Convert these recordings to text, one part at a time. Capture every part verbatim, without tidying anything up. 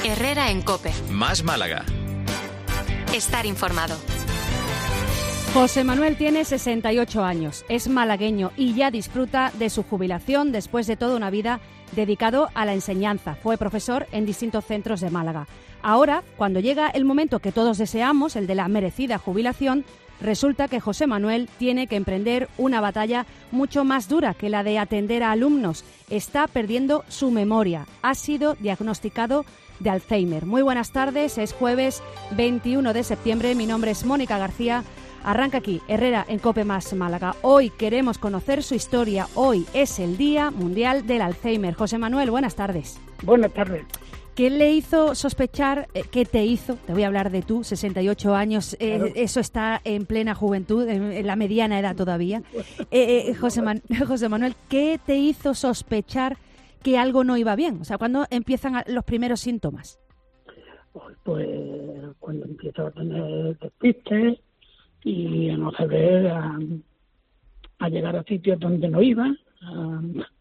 Herrera en COPE. Más Málaga. Estar informado. José Manuel tiene sesenta y ocho años, es malagueño y ya disfruta de su jubilación después de toda una vida dedicado a la enseñanza. Fue profesor en distintos centros de Málaga. Ahora, cuando llega el momento que todos deseamos, el de la merecida jubilación, resulta que José Manuel tiene que emprender una batalla mucho más dura que la de atender a alumnos. Está perdiendo su memoria. Ha sido diagnosticado de Alzheimer. Muy buenas tardes, es jueves veintiuno de septiembre. Mi nombre es Mónica García. Arranca aquí, Herrera en COPE Más Málaga. Hoy queremos conocer su historia. Hoy es el Día Mundial del Alzheimer. José Manuel, buenas tardes. Buenas tardes. ¿Qué le hizo sospechar? Eh, ¿Qué te hizo? Te voy a hablar de tú, sesenta y ocho años. Eh, claro. Eso está en plena juventud, en, en la mediana edad todavía. Eh, eh, José, Man- José Manuel, ¿qué te hizo sospechar que algo no iba bien? O sea, ¿cuándo empiezan a, los primeros síntomas? Pues cuando empiezo a tener despistes y a no saber, a, a llegar a sitios donde no iba, a,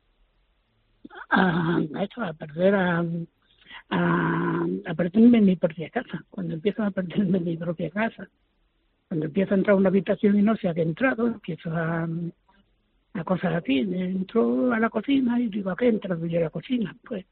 a, a, eso, a perder a, a, a perderme en mi propia casa. Cuando empiezo a perderme en mi propia casa, cuando empiezo a entrar a una habitación y no sé a qué he entrado, empiezo a, a cosas así. Entro a la cocina y digo, ¿a qué he entrado yo a la cocina? Pues,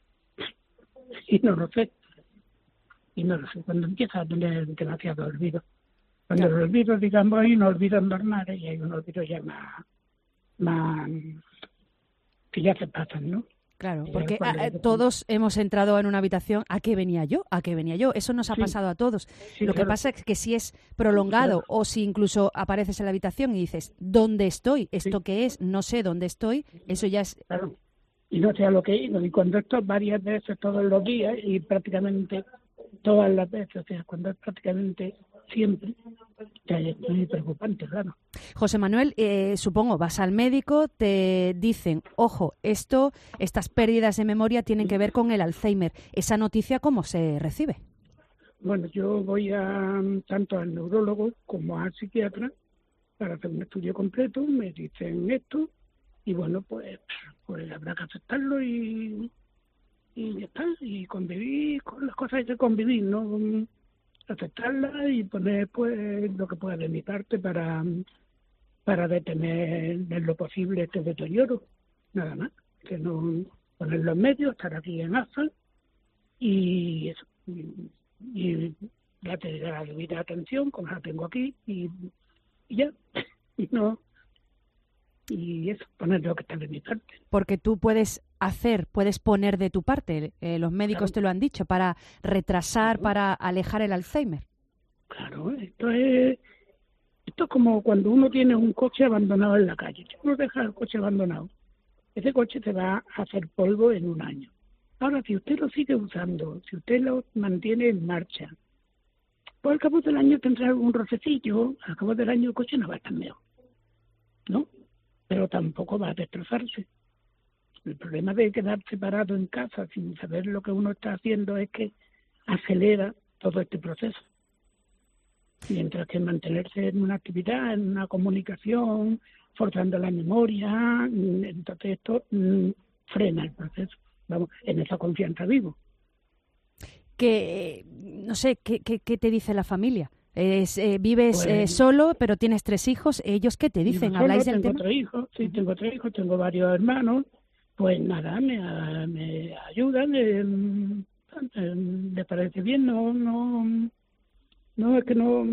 y no lo sé. Y no lo sé, cuando empieza a tener demasiado olvido. Cuando los olvidos, digamos, hay unos olvidos normales y hay unos olvidos ya más, más que ya se pasan, ¿no? Claro, porque a, a, todos hemos entrado en una habitación, ¿a qué venía yo? ¿A qué venía yo? Eso nos ha sí. pasado a todos. Sí, Lo claro. que pasa es que si es prolongado claro. o si incluso apareces en la habitación y dices, ¿dónde estoy? ¿Esto sí. qué es? No sé dónde estoy. Eso ya es... Claro. Y no sé a lo que he ido. Y cuando esto varias veces todos los días y prácticamente todas las veces, o sea, cuando es prácticamente siempre, ya es muy preocupante, claro. José Manuel, eh, supongo, vas al médico, te dicen, ojo, esto, estas pérdidas de memoria tienen que ver con el Alzheimer. ¿Esa noticia cómo se recibe? Bueno, yo voy a tanto al neurólogo como al psiquiatra para hacer un estudio completo, me dicen esto, y bueno, pues, pues habrá que aceptarlo y... y ya está, y convivir con las cosas hay que convivir, ¿no? Aceptarlas y poner pues lo que pueda de mi parte para para detener en lo posible este deterioro, nada más, que no poner los medios, estar aquí en ASFAL y eso, y, y date la debida atención, como la tengo aquí, y, y ya, y no y eso, poner lo que está de mi parte. Porque tú puedes hacer, puedes poner de tu parte, eh, los médicos claro. te lo han dicho, para retrasar, claro. para alejar el Alzheimer. Claro, esto es esto es como cuando uno tiene un coche abandonado en la calle. Si uno deja el coche abandonado, ese coche se va a hacer polvo en un año. Ahora, si usted lo sigue usando, si usted lo mantiene en marcha, pues al cabo del año tendrá algún rocecillo, al cabo del año el coche no va a estar mejor, ¿no? Pero tampoco va a destrozarse. El problema de quedarse parado en casa sin saber lo que uno está haciendo es que acelera todo este proceso. Mientras que mantenerse en una actividad, en una comunicación, forzando la memoria, entonces esto mmm, frena el proceso. Vamos, en esa confianza vivo. Que, no sé, ¿qué, qué, qué te dice la familia? Es, eh, vives pues, eh, solo, pero tienes tres hijos. ¿Ellos qué te dicen? ¿Habláis del tengo tema? Tres hijos, sí, tengo tres hijos, tengo varios hermanos. Pues nada, me, me ayudan, eh, me parece bien, no, no, no es que no,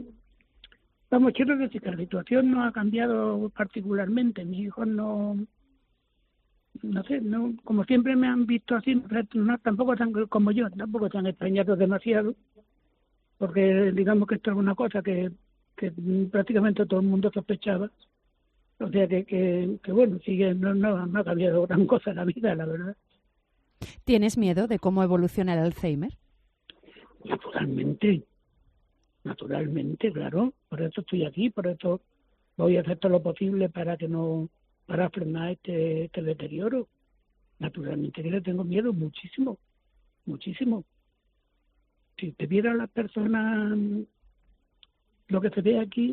vamos, quiero decir que la situación no ha cambiado particularmente, mis hijos no, no sé, no, como siempre me han visto así, no, tampoco tan como yo, tampoco se han extrañado demasiado, porque digamos que esto es una cosa que, que prácticamente todo el mundo sospechaba. O sea que, que, que bueno, sigue, no, no, no ha cambiado gran cosa en la vida, la verdad. ¿Tienes miedo de cómo evoluciona el Alzheimer? Naturalmente, naturalmente, claro. Por eso estoy aquí, por eso voy a hacer todo lo posible para que no, para frenar este, este deterioro. Naturalmente que le tengo miedo muchísimo, muchísimo. Si te vieran las personas, lo que se ve aquí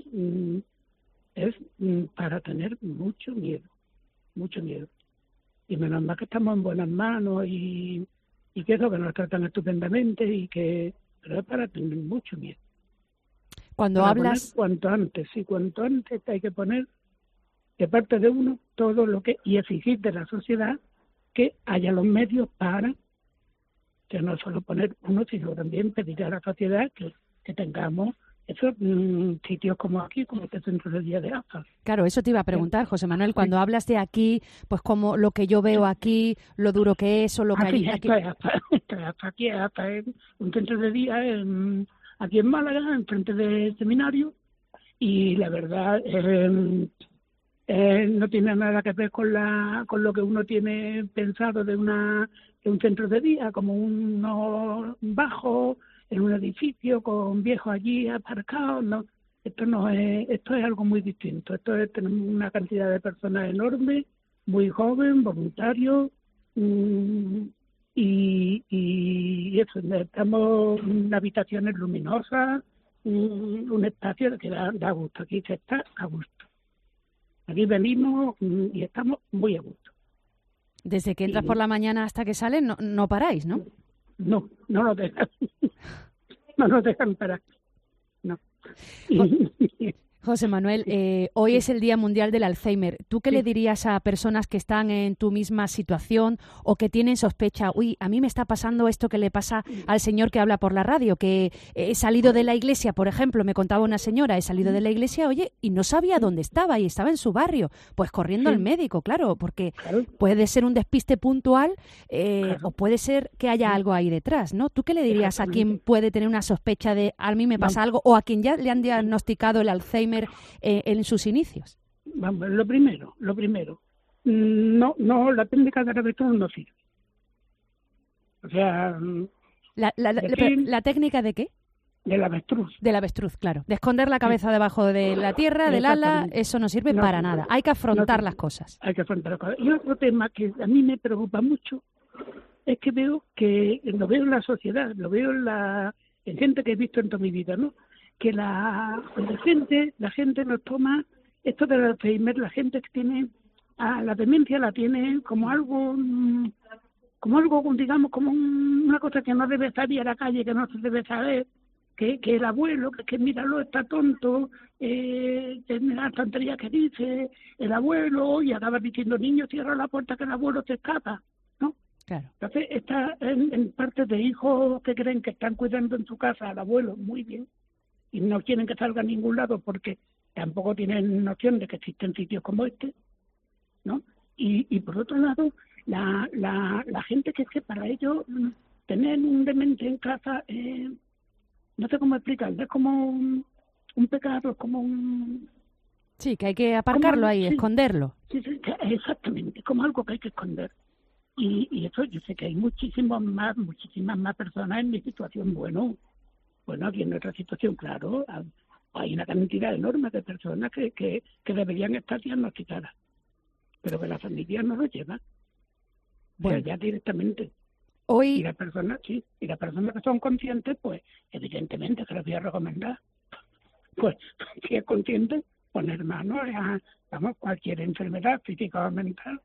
es para tener mucho miedo, mucho miedo. Y menos mal que estamos en buenas manos y, y que eso, que nos tratan estupendamente y que, pero es para tener mucho miedo. Cuando para hablas... poner cuanto antes, sí, cuanto antes hay que poner de parte de uno todo lo que, y exigir de la sociedad que haya los medios para, que no solo poner uno, sino también pedir a la sociedad que, que tengamos esos mmm, sitios como aquí, como este centro de día de A F A. Claro, eso te iba a preguntar, José Manuel, cuando sí. hablas de aquí, pues como lo que yo veo aquí, lo duro que es, o lo que aquí, hay aquí. Esto es A F A, esto es A F A, aquí es A F A, es un centro de día en, aquí en Málaga, enfrente del seminario, y la verdad eh, eh, no tiene nada que ver con la con lo que uno tiene pensado de una de un centro de día, como uno bajo en un edificio con viejos allí aparcados. No, esto no es, esto es algo muy distinto. Esto es, tenemos una cantidad de personas enorme, muy joven, voluntarios, mmm, y, y eso, estamos en habitaciones luminosas, un, un espacio que da, da gusto. Aquí se está a gusto. Aquí venimos y estamos muy a gusto. Desde que entras y, por la mañana hasta que sales, no, no paráis, ¿no? No, no nos dejan. No nos dejan parar. No. José Manuel, eh, hoy sí. es el Día Mundial del Alzheimer. ¿Tú qué sí. le dirías a personas que están en tu misma situación o que tienen sospecha? Uy, a mí me está pasando esto que le pasa al señor que habla por la radio, que he salido de la iglesia, por ejemplo, me contaba una señora, he salido de la iglesia, oye, y no sabía dónde estaba y estaba en su barrio. Pues corriendo sí. al médico, claro, porque claro. puede ser un despiste puntual eh, claro. o puede ser que haya algo ahí detrás, ¿no? ¿Tú qué le dirías a quien puede tener una sospecha de a mí me pasa no. algo o a quien ya le han diagnosticado el Alzheimer Eh, en sus inicios? Vamos, lo primero, lo primero, no, no, la técnica de la avestruz no sirve. O sea, la, la, la, la, ¿la técnica de qué? Del avestruz. Del avestruz, claro. De esconder la cabeza sí. debajo de la tierra, del ala, eso no sirve no, para no, nada. Hay que afrontar no, las cosas. Hay que afrontar las cosas. Y otro tema que a mí me preocupa mucho es que veo que, lo veo en la sociedad, lo veo en la en gente que he visto en toda mi vida, ¿no? Que la, la gente la gente nos toma esto del Alzheimer, la gente que tiene a la demencia la tiene como algo como algo digamos como un, una cosa que no debe salir a la calle, que no se debe saber, que, que el abuelo, que, que míralo, está tonto, eh, las tonterías que dice el abuelo, y acaba diciendo niño, cierra la puerta que el abuelo te escapa, ¿no? Claro. Entonces está en, en parte de hijos que creen que están cuidando en su casa al abuelo, muy bien, y no quieren que salga a ningún lado porque tampoco tienen noción de que existen sitios como este, ¿no? Y, y por otro lado, la, la, la gente que es que para ellos tener un demente en casa, eh, no sé cómo explicarlo, es como un, un pecado, es como un... Sí, que hay que aparcarlo como, ahí, sí, esconderlo. Sí, sí, exactamente, como algo que hay que esconder. Y, y eso, yo sé que hay muchísimos más, muchísimas más personas en mi situación, bueno... Bueno, aquí en nuestra situación, claro, hay una cantidad enorme de personas que, que, que deberían estar diagnosticadas, pero que la familia no lo lleva. Bueno, o sea, ya directamente. Hoy... Y las personas, sí, y las personas que son conscientes, pues, evidentemente, que les voy a recomendar. Pues, si es consciente, poner mano a, vamos, cualquier enfermedad física o mental.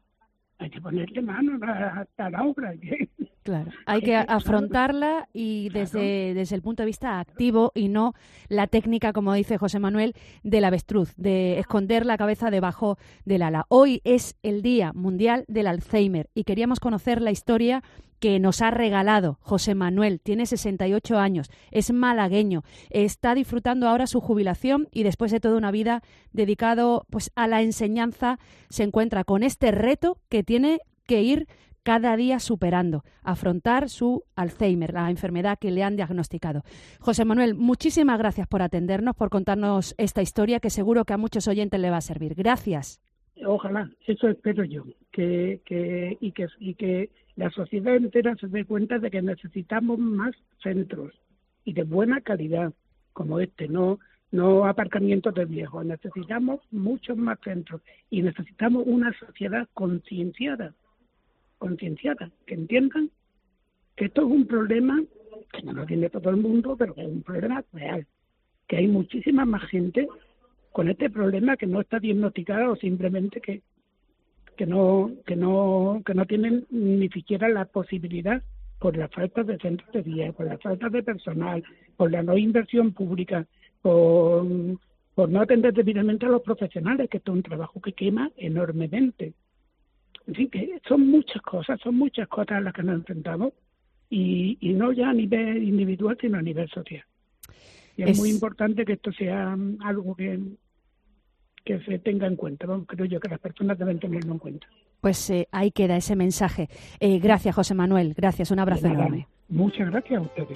Hay que ponerle mano a, a la obra. Claro, hay que afrontarla y desde, claro. desde el punto de vista activo y no la técnica, como dice José Manuel, del avestruz, de esconder la cabeza debajo del ala. Hoy es el Día Mundial del Alzheimer y queríamos conocer la historia que nos ha regalado José Manuel. Tiene sesenta y ocho años, es malagueño, está disfrutando ahora su jubilación y después de toda una vida dedicado pues a la enseñanza, se encuentra con este reto que tiene que ir cada día superando, afrontar su Alzheimer, la enfermedad que le han diagnosticado. José Manuel, muchísimas gracias por atendernos, por contarnos esta historia que seguro que a muchos oyentes le va a servir. Gracias. Ojalá, eso espero yo, que, que, y, que, y que la sociedad entera se dé cuenta de que necesitamos más centros y de buena calidad, como este, no, no aparcamientos de viejos. Necesitamos muchos más centros y necesitamos una sociedad concienciada, concienciada, que entiendan que esto es un problema que no lo tiene todo el mundo, pero que es un problema real, que hay muchísima más gente con este problema que no está diagnosticada o simplemente que que no que no que no tienen ni siquiera la posibilidad por la falta de centros de día, por la falta de personal, por la no inversión pública, por, por no atender debidamente a los profesionales, que esto es un trabajo que quema enormemente. En fin, que son muchas cosas, son muchas cosas a las que nos enfrentamos, y, y no ya a nivel individual, sino a nivel social. Y es, es muy importante que esto sea algo que, que se tenga en cuenta. Bueno, creo yo que las personas deben tenerlo en cuenta. Pues eh, ahí queda ese mensaje. Eh, gracias, José Manuel. Gracias, un abrazo enorme. Muchas gracias a ustedes.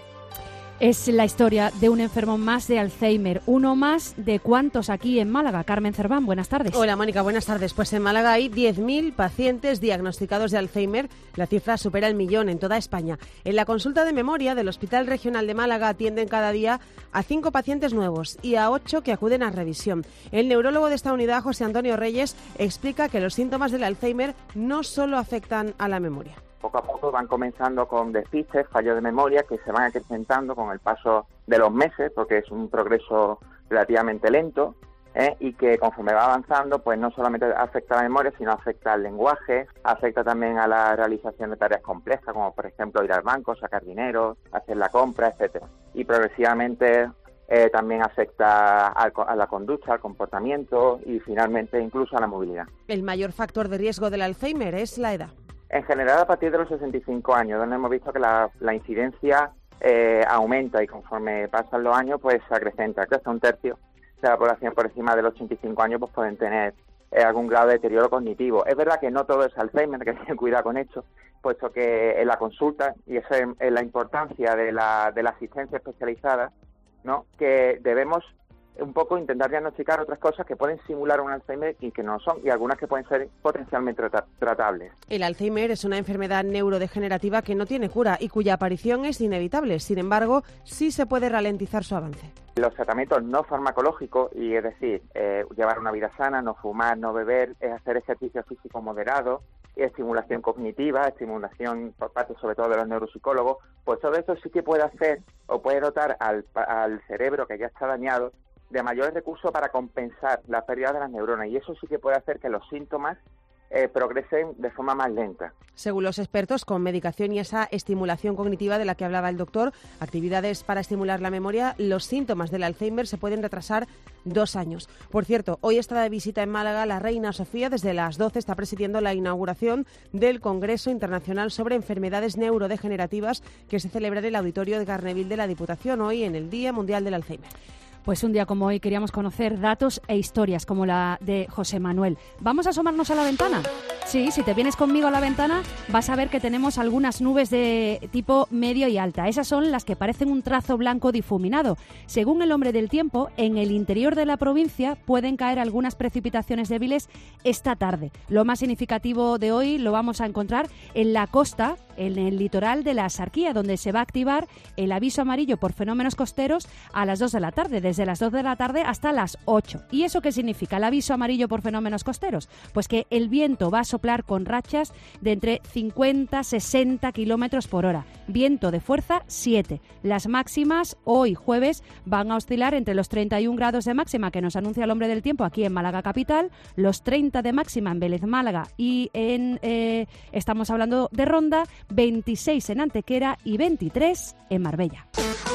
Es la historia de un enfermo más de Alzheimer, uno más de cuántos aquí en Málaga. Carmen Cerván, buenas tardes. Hola, Mónica, buenas tardes. Pues en Málaga hay diez mil pacientes diagnosticados de Alzheimer. La cifra supera el millón en toda España. En la consulta de memoria del Hospital Regional de Málaga atienden cada día a cinco pacientes nuevos y a ocho que acuden a revisión. El neurólogo de esta unidad, José Antonio Reyes, explica que los síntomas del Alzheimer no solo afectan a la memoria. Poco a poco van comenzando con despistes, fallos de memoria que se van acrecentando con el paso de los meses, porque es un progreso relativamente lento, ¿eh? y que conforme va avanzando, pues no solamente afecta a la memoria, sino afecta al lenguaje, afecta también a la realización de tareas complejas, como por ejemplo ir al banco, sacar dinero, hacer la compra, etcétera. Y progresivamente eh, también afecta al, a la conducta, al comportamiento y finalmente incluso a la movilidad. El mayor factor de riesgo del Alzheimer es la edad. En general, a partir de los sesenta y cinco años, donde hemos visto que la, la incidencia eh, aumenta y conforme pasan los años, pues se acrecenta. Que hasta un tercio de la población por encima de los ochenta y cinco años pues pueden tener eh, algún grado de deterioro cognitivo. Es verdad que no todo es Alzheimer, hay que tener cuidado con esto, puesto que en la consulta, y esa es la importancia de la, de la asistencia especializada, ¿no?, que debemos un poco intentar diagnosticar otras cosas que pueden simular un Alzheimer y que no son, y algunas que pueden ser potencialmente tra- tratables. El Alzheimer es una enfermedad neurodegenerativa que no tiene cura y cuya aparición es inevitable. Sin embargo, sí se puede ralentizar su avance. Los tratamientos no farmacológicos, y es decir, eh, llevar una vida sana, no fumar, no beber, es hacer ejercicio físico moderado, estimulación cognitiva, estimulación por parte sobre todo de los neuropsicólogos, pues todo esto sí que puede hacer o puede dotar al, al cerebro que ya está dañado de mayores recursos para compensar la pérdida de las neuronas, y eso sí que puede hacer que los síntomas eh, progresen de forma más lenta. Según los expertos, con medicación y esa estimulación cognitiva de la que hablaba el doctor, actividades para estimular la memoria, los síntomas del Alzheimer se pueden retrasar dos años. Por cierto, hoy está de visita en Málaga la reina Sofía. Desde las doce está presidiendo la inauguración del Congreso Internacional sobre Enfermedades Neurodegenerativas, que se celebra en el Auditorio de Garneville de la Diputación, hoy en el Día Mundial del Alzheimer. Pues un día como hoy queríamos conocer datos e historias como la de José Manuel. ¿Vamos a asomarnos a la ventana? Sí, si te vienes conmigo a la ventana vas a ver que tenemos algunas nubes de tipo medio y alta. Esas son las que parecen un trazo blanco difuminado. Según el hombre del tiempo, en el interior de la provincia pueden caer algunas precipitaciones débiles esta tarde. Lo más significativo de hoy lo vamos a encontrar en la costa, en el litoral de la Axarquía, donde se va a activar el aviso amarillo por fenómenos costeros a las dos de la tarde, desde las dos de la tarde hasta las ocho. ¿Y eso qué significa, el aviso amarillo por fenómenos costeros? Pues que el viento va a soplar con rachas de entre cincuenta a sesenta kilómetros por hora. Viento de fuerza siete. Las máximas hoy jueves van a oscilar entre los treinta y un grados de máxima que nos anuncia el hombre del tiempo aquí en Málaga capital, los treinta de máxima en Vélez Málaga y en eh, estamos hablando de Ronda, veintiséis en Antequera y veintitrés en Marbella.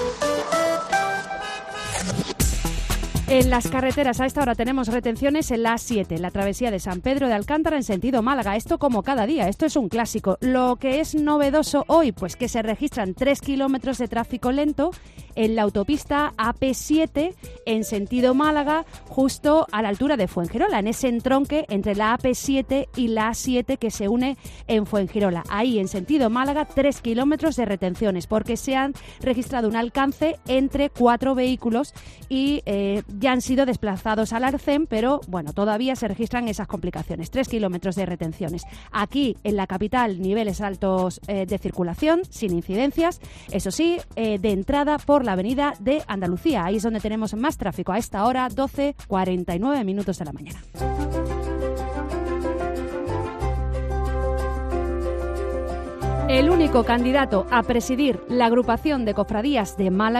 En las carreteras a esta hora tenemos retenciones en la A siete, en la travesía de San Pedro de Alcántara en sentido Málaga. Esto como cada día, esto es un clásico. Lo que es novedoso hoy, pues que se registran tres kilómetros de tráfico lento en la autopista A P siete en sentido Málaga, justo a la altura de Fuengirola, en ese entronque entre la A P siete y la A siete que se une en Fuengirola. Ahí, en sentido Málaga, tres kilómetros de retenciones, porque se han registrado un alcance entre cuatro vehículos y eh, ya han sido desplazados al Arcén, pero bueno, todavía se registran esas complicaciones. Tres kilómetros de retenciones. Aquí, en la capital, niveles altos eh, de circulación, sin incidencias. Eso sí, eh, de entrada por la avenida de Andalucía. Ahí es donde tenemos más tráfico. A esta hora, doce cuarenta y nueve minutos de la mañana. El único candidato a presidir la agrupación de cofradías de Málaga,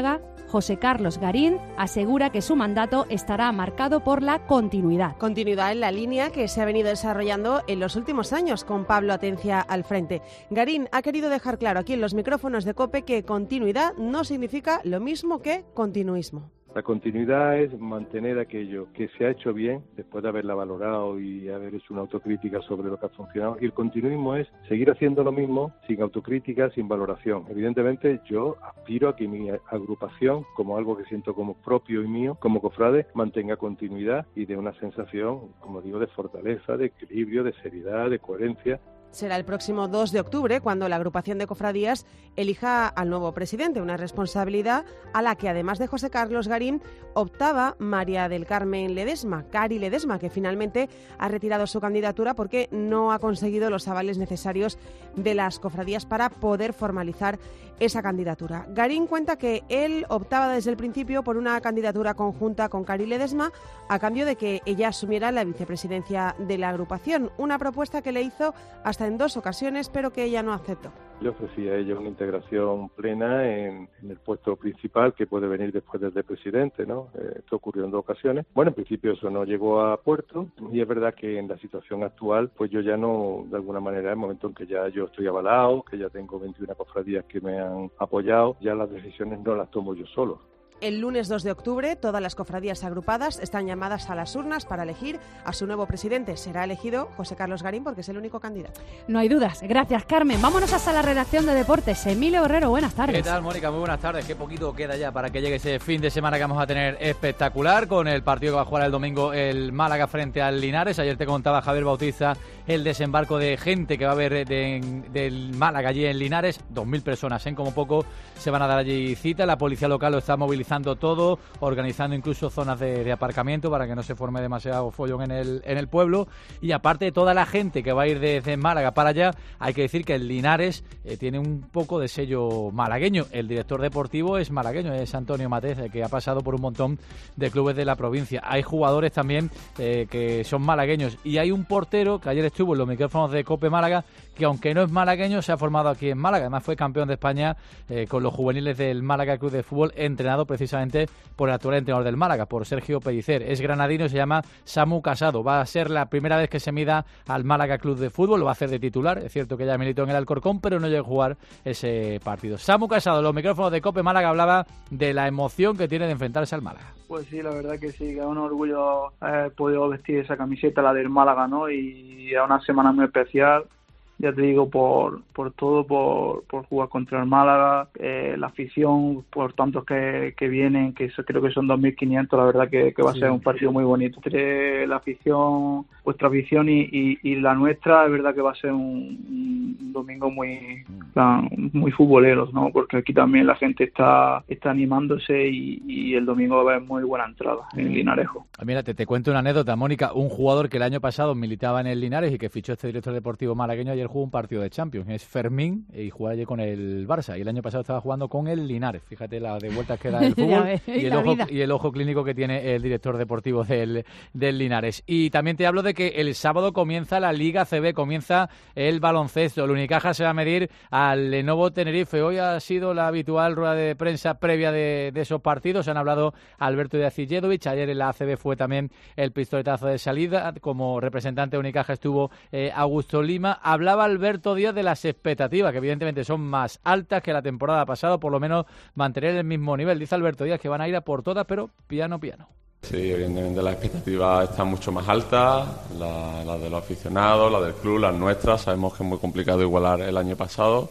José Carlos Garín, asegura que su mandato estará marcado por la continuidad. Continuidad en la línea que se ha venido desarrollando en los últimos años con Pablo Atencia al frente. Garín ha querido dejar claro aquí en los micrófonos de COPE que continuidad no significa lo mismo que continuismo. La continuidad es mantener aquello que se ha hecho bien después de haberla valorado y haber hecho una autocrítica sobre lo que ha funcionado. Y el continuismo es seguir haciendo lo mismo sin autocrítica, sin valoración. Evidentemente yo aspiro a que mi agrupación, como algo que siento como propio y mío, como cofrade, mantenga continuidad y dé una sensación, como digo, de fortaleza, de equilibrio, de seriedad, de coherencia. Será el próximo dos de octubre cuando la agrupación de cofradías elija al nuevo presidente, una responsabilidad a la que, además de José Carlos Garín, optaba María del Carmen Ledesma, Cari Ledesma, que finalmente ha retirado su candidatura porque no ha conseguido los avales necesarios de las cofradías para poder formalizar esa candidatura. Garín cuenta que él optaba desde el principio por una candidatura conjunta con Cari Ledesma a cambio de que ella asumiera la vicepresidencia de la agrupación, una propuesta que le hizo hasta en dos ocasiones, pero que ella no aceptó. Yo ofrecí a ella una integración plena en, en el puesto principal que puede venir después del de presidente, ¿no? Eh, esto ocurrió en dos ocasiones. Bueno, en principio eso no llegó a puerto y es verdad que en la situación actual, pues yo ya no, de alguna manera, en el momento en que ya yo estoy avalado, que ya tengo veintiuna cofradías que me han apoyado, ya las decisiones no las tomo yo solo. El lunes dos de octubre, todas las cofradías agrupadas están llamadas a las urnas para elegir a su nuevo presidente. Será elegido José Carlos Garín porque es el único candidato. No hay dudas. Gracias, Carmen. Vámonos hasta la redacción de Deportes. Emilio Herrero, buenas tardes. ¿Qué tal, Mónica? Muy buenas tardes. Qué poquito queda ya para que llegue ese fin de semana que vamos a tener espectacular con el partido que va a jugar el domingo el Málaga frente al Linares. Ayer te contaba Javier Bautista el desembarco de gente que va a haber de, del Málaga allí en Linares. Dos mil personas, ¿eh? Como poco se van a dar allí cita. La policía local lo está movilizando todo, organizando incluso zonas de, de aparcamiento para que no se forme demasiado follón en el, en el pueblo. Y aparte de toda la gente que va a ir desde Málaga para allá, hay que decir que el Linares eh, tiene un poco de sello malagueño. El director deportivo es malagueño, es Antonio Matez, que ha pasado por un montón de clubes de la provincia. Hay jugadores también eh, que son malagueños y hay un portero que ayer estuvo en los micrófonos de COPE Málaga, que aunque no es malagueño, se ha formado aquí en Málaga. Además fue campeón de España eh, con los juveniles del Málaga Club de Fútbol, entrenado precisamente por el actual entrenador del Málaga, por Sergio Pellicer. Es granadino, se llama Samu Casado. Va a ser la primera vez que se mida al Málaga Club de Fútbol, lo va a hacer de titular. Es cierto que ya militó en el Alcorcón, pero no llegó a jugar ese partido. Samu Casado, en los micrófonos de COPE Málaga, hablaba de la emoción que tiene de enfrentarse al Málaga. Pues sí, la verdad que sí, que es un orgullo haber podido vestir esa camiseta, la del Málaga, ¿no? Y es una semana muy especial. Ya te digo, por por todo, por, por jugar contra el Málaga, eh, la afición, por tantos que, que vienen, que eso, creo que son dos mil quinientos, la verdad que, que va a ser un partido muy bonito. Entre la afición, vuestra afición y, y, y la nuestra, es verdad que va a ser un, un domingo muy plan, muy futbolero, ¿no? Porque aquí también la gente está está animándose y, y el domingo va a haber muy buena entrada en Linarejo. Mira, te, te cuento una anécdota, Mónica. Un jugador que el año pasado militaba en el Linares y que fichó este director deportivo malagueño, ayer jugó un partido de Champions. Es Fermín y juega allí con el Barça. Y el año pasado estaba jugando con el Linares. Fíjate la de vueltas que da el fútbol ves, y, el ojo, y el ojo clínico que tiene el director deportivo del, del Linares. Y también te hablo de que el sábado comienza la Liga C B, comienza el baloncesto. El Unicaja se va a medir al Lenovo Tenerife. Hoy ha sido la habitual rueda de prensa previa de, de esos partidos. Han hablado Alberto Iacilledovic. Ayer en la A C B fue también el pistoletazo de salida. Como representante de Unicaja estuvo eh, Augusto Lima. Hablaba Alberto Díaz de las expectativas, que evidentemente son más altas que la temporada pasada, por lo menos mantener el mismo nivel. Dice Alberto Díaz que van a ir a por todas, pero piano, piano. Sí, evidentemente las expectativas están mucho más altas, las la de los aficionados, las del club, las nuestras. Sabemos que es muy complicado igualar el año pasado,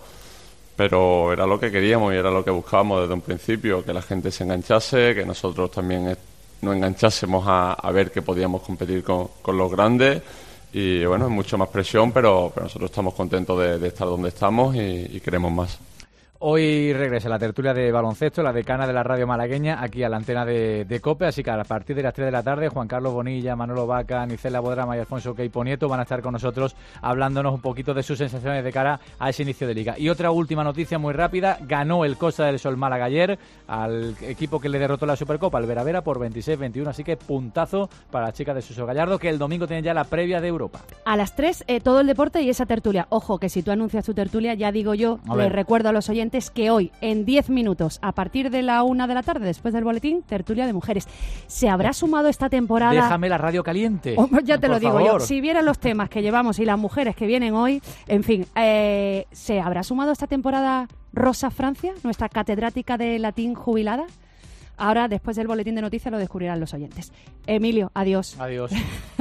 pero era lo que queríamos y era lo que buscábamos desde un principio, que la gente se enganchase, que nosotros también nos enganchásemos a, a ver que podíamos competir con, con los grandes. Y bueno, es mucho más presión, pero, pero nosotros estamos contentos de, de estar donde estamos y, y queremos más. Hoy regresa la tertulia de baloncesto, la decana de la radio malagueña, aquí a la antena de, de COPE, así que a partir de las tres de la tarde, Juan Carlos Bonilla, Manolo Vaca, Nicela Bodrama y Alfonso Queipo Nieto van a estar con nosotros hablándonos un poquito de sus sensaciones de cara a ese inicio de liga. Y otra última noticia muy rápida, ganó el Costa del Sol Málaga ayer al equipo que le derrotó la Supercopa, el Vera Vera, por veintiséis veintiuno, así que puntazo para las chicas de Suso Gallardo, que el domingo tienen ya la previa de Europa. A las tres, eh, todo el deporte y esa tertulia. Ojo, que si tú anuncias tu tertulia, ya digo yo, les recuerdo a los oyentes oyentes que hoy, en diez minutos, a partir de la una de la tarde, después del boletín, tertulia de mujeres. ¿Se habrá sumado esta temporada? Déjame la radio caliente. Oh, ya te por lo digo favor. yo. Si vieran los temas que llevamos y las mujeres que vienen hoy, en fin, eh, ¿se habrá sumado esta temporada Rosa Francia, nuestra catedrática de latín jubilada? Ahora, después del boletín de noticias, lo descubrirán los oyentes. Emilio, adiós. Adiós.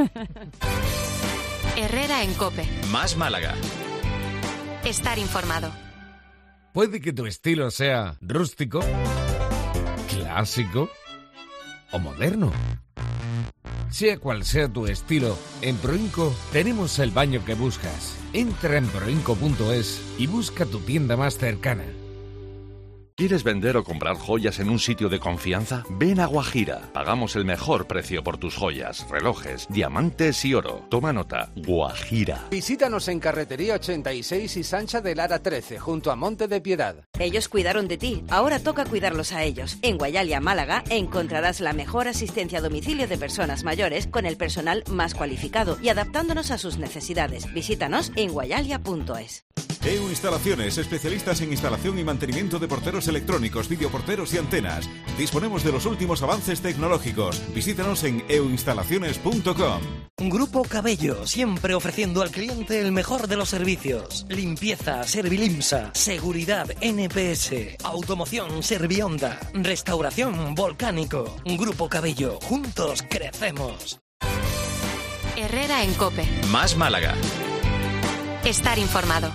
Herrera en COPE. Más Málaga. Estar informado. Puede que tu estilo sea rústico, clásico o moderno. Sea cual sea tu estilo, en Proinco tenemos el baño que buscas. Entra en proinco punto es y busca tu tienda más cercana. ¿Quieres vender o comprar joyas en un sitio de confianza? Ven a Guajira. Pagamos el mejor precio por tus joyas, relojes, diamantes y oro. Toma nota. Guajira. Visítanos en Carretería ochenta y seis y Sancha de Lara trece, junto a Monte de Piedad. Ellos cuidaron de ti, ahora toca cuidarlos a ellos. En Guayalia, Málaga, encontrarás la mejor asistencia a domicilio de personas mayores con el personal más cualificado y adaptándonos a sus necesidades. Visítanos en guayalia punto es. E U Instalaciones, especialistas en instalación y mantenimiento de porteros electrónicos, videoporteros y antenas. Disponemos de los últimos avances tecnológicos. Visítanos en e u instalaciones punto com. Grupo Cabello, siempre ofreciendo al cliente el mejor de los servicios. Limpieza, Servilimsa, seguridad, N P S, automoción, Servionda, restauración, Volcánico. Grupo Cabello, juntos crecemos. Herrera en COPE. Más Málaga. Estar informado.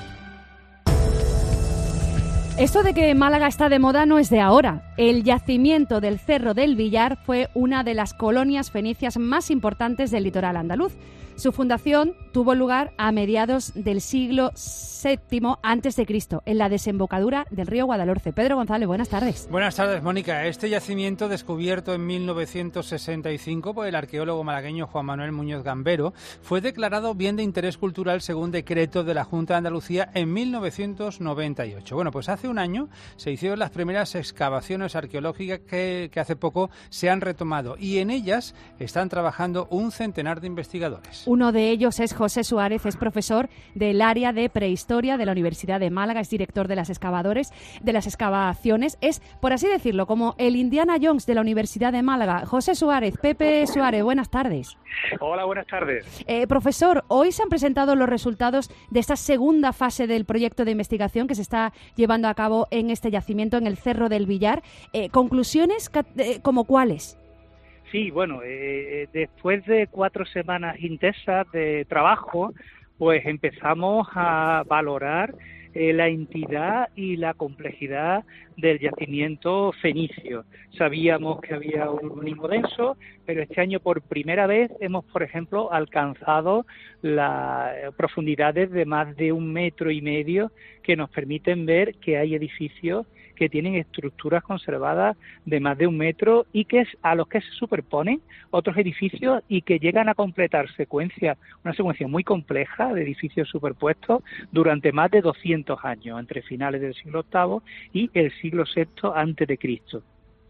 Esto de que Málaga está de moda no es de ahora. El yacimiento del Cerro del Villar fue una de las colonias fenicias más importantes del litoral andaluz. Su fundación tuvo lugar a mediados del siglo séptimo antes de Cristo, en la desembocadura del río Guadalhorce. Pedro González, buenas tardes. Buenas tardes, Mónica. Este yacimiento, descubierto en mil novecientos sesenta y cinco por el arqueólogo malagueño Juan Manuel Muñoz Gambero, fue declarado bien de interés cultural según decreto de la Junta de Andalucía en mil novecientos noventa y ocho. Bueno, pues hace un año se hicieron las primeras excavaciones arqueológicas que, que hace poco se han retomado y en ellas están trabajando un centenar de investigadores. Uno de ellos es José Suárez, es profesor del área de prehistoria de la Universidad de Málaga, es director de las excavadores, de las excavaciones, es, por así decirlo, como el Indiana Jones de la Universidad de Málaga. José Suárez, Pepe Suárez, buenas tardes. Hola, buenas tardes. Eh, profesor, hoy se han presentado los resultados de esta segunda fase del proyecto de investigación que se está llevando a cabo en este yacimiento, en el Cerro del Villar. Eh, ¿Conclusiones eh, como cuáles? Sí, bueno, eh, después de cuatro semanas intensas de trabajo, pues empezamos a valorar eh, la entidad y la complejidad del yacimiento fenicio. Sabíamos que había un urbanismo denso, pero este año por primera vez hemos, por ejemplo, alcanzado las profundidades de más de un metro y medio que nos permiten ver que hay edificios que tienen estructuras conservadas de más de un metro y que es a los que se superponen otros edificios y que llegan a completar secuencia, una secuencia muy compleja de edificios superpuestos durante más de doscientos años, entre finales del siglo octavo y el siglo sexto antes de Cristo.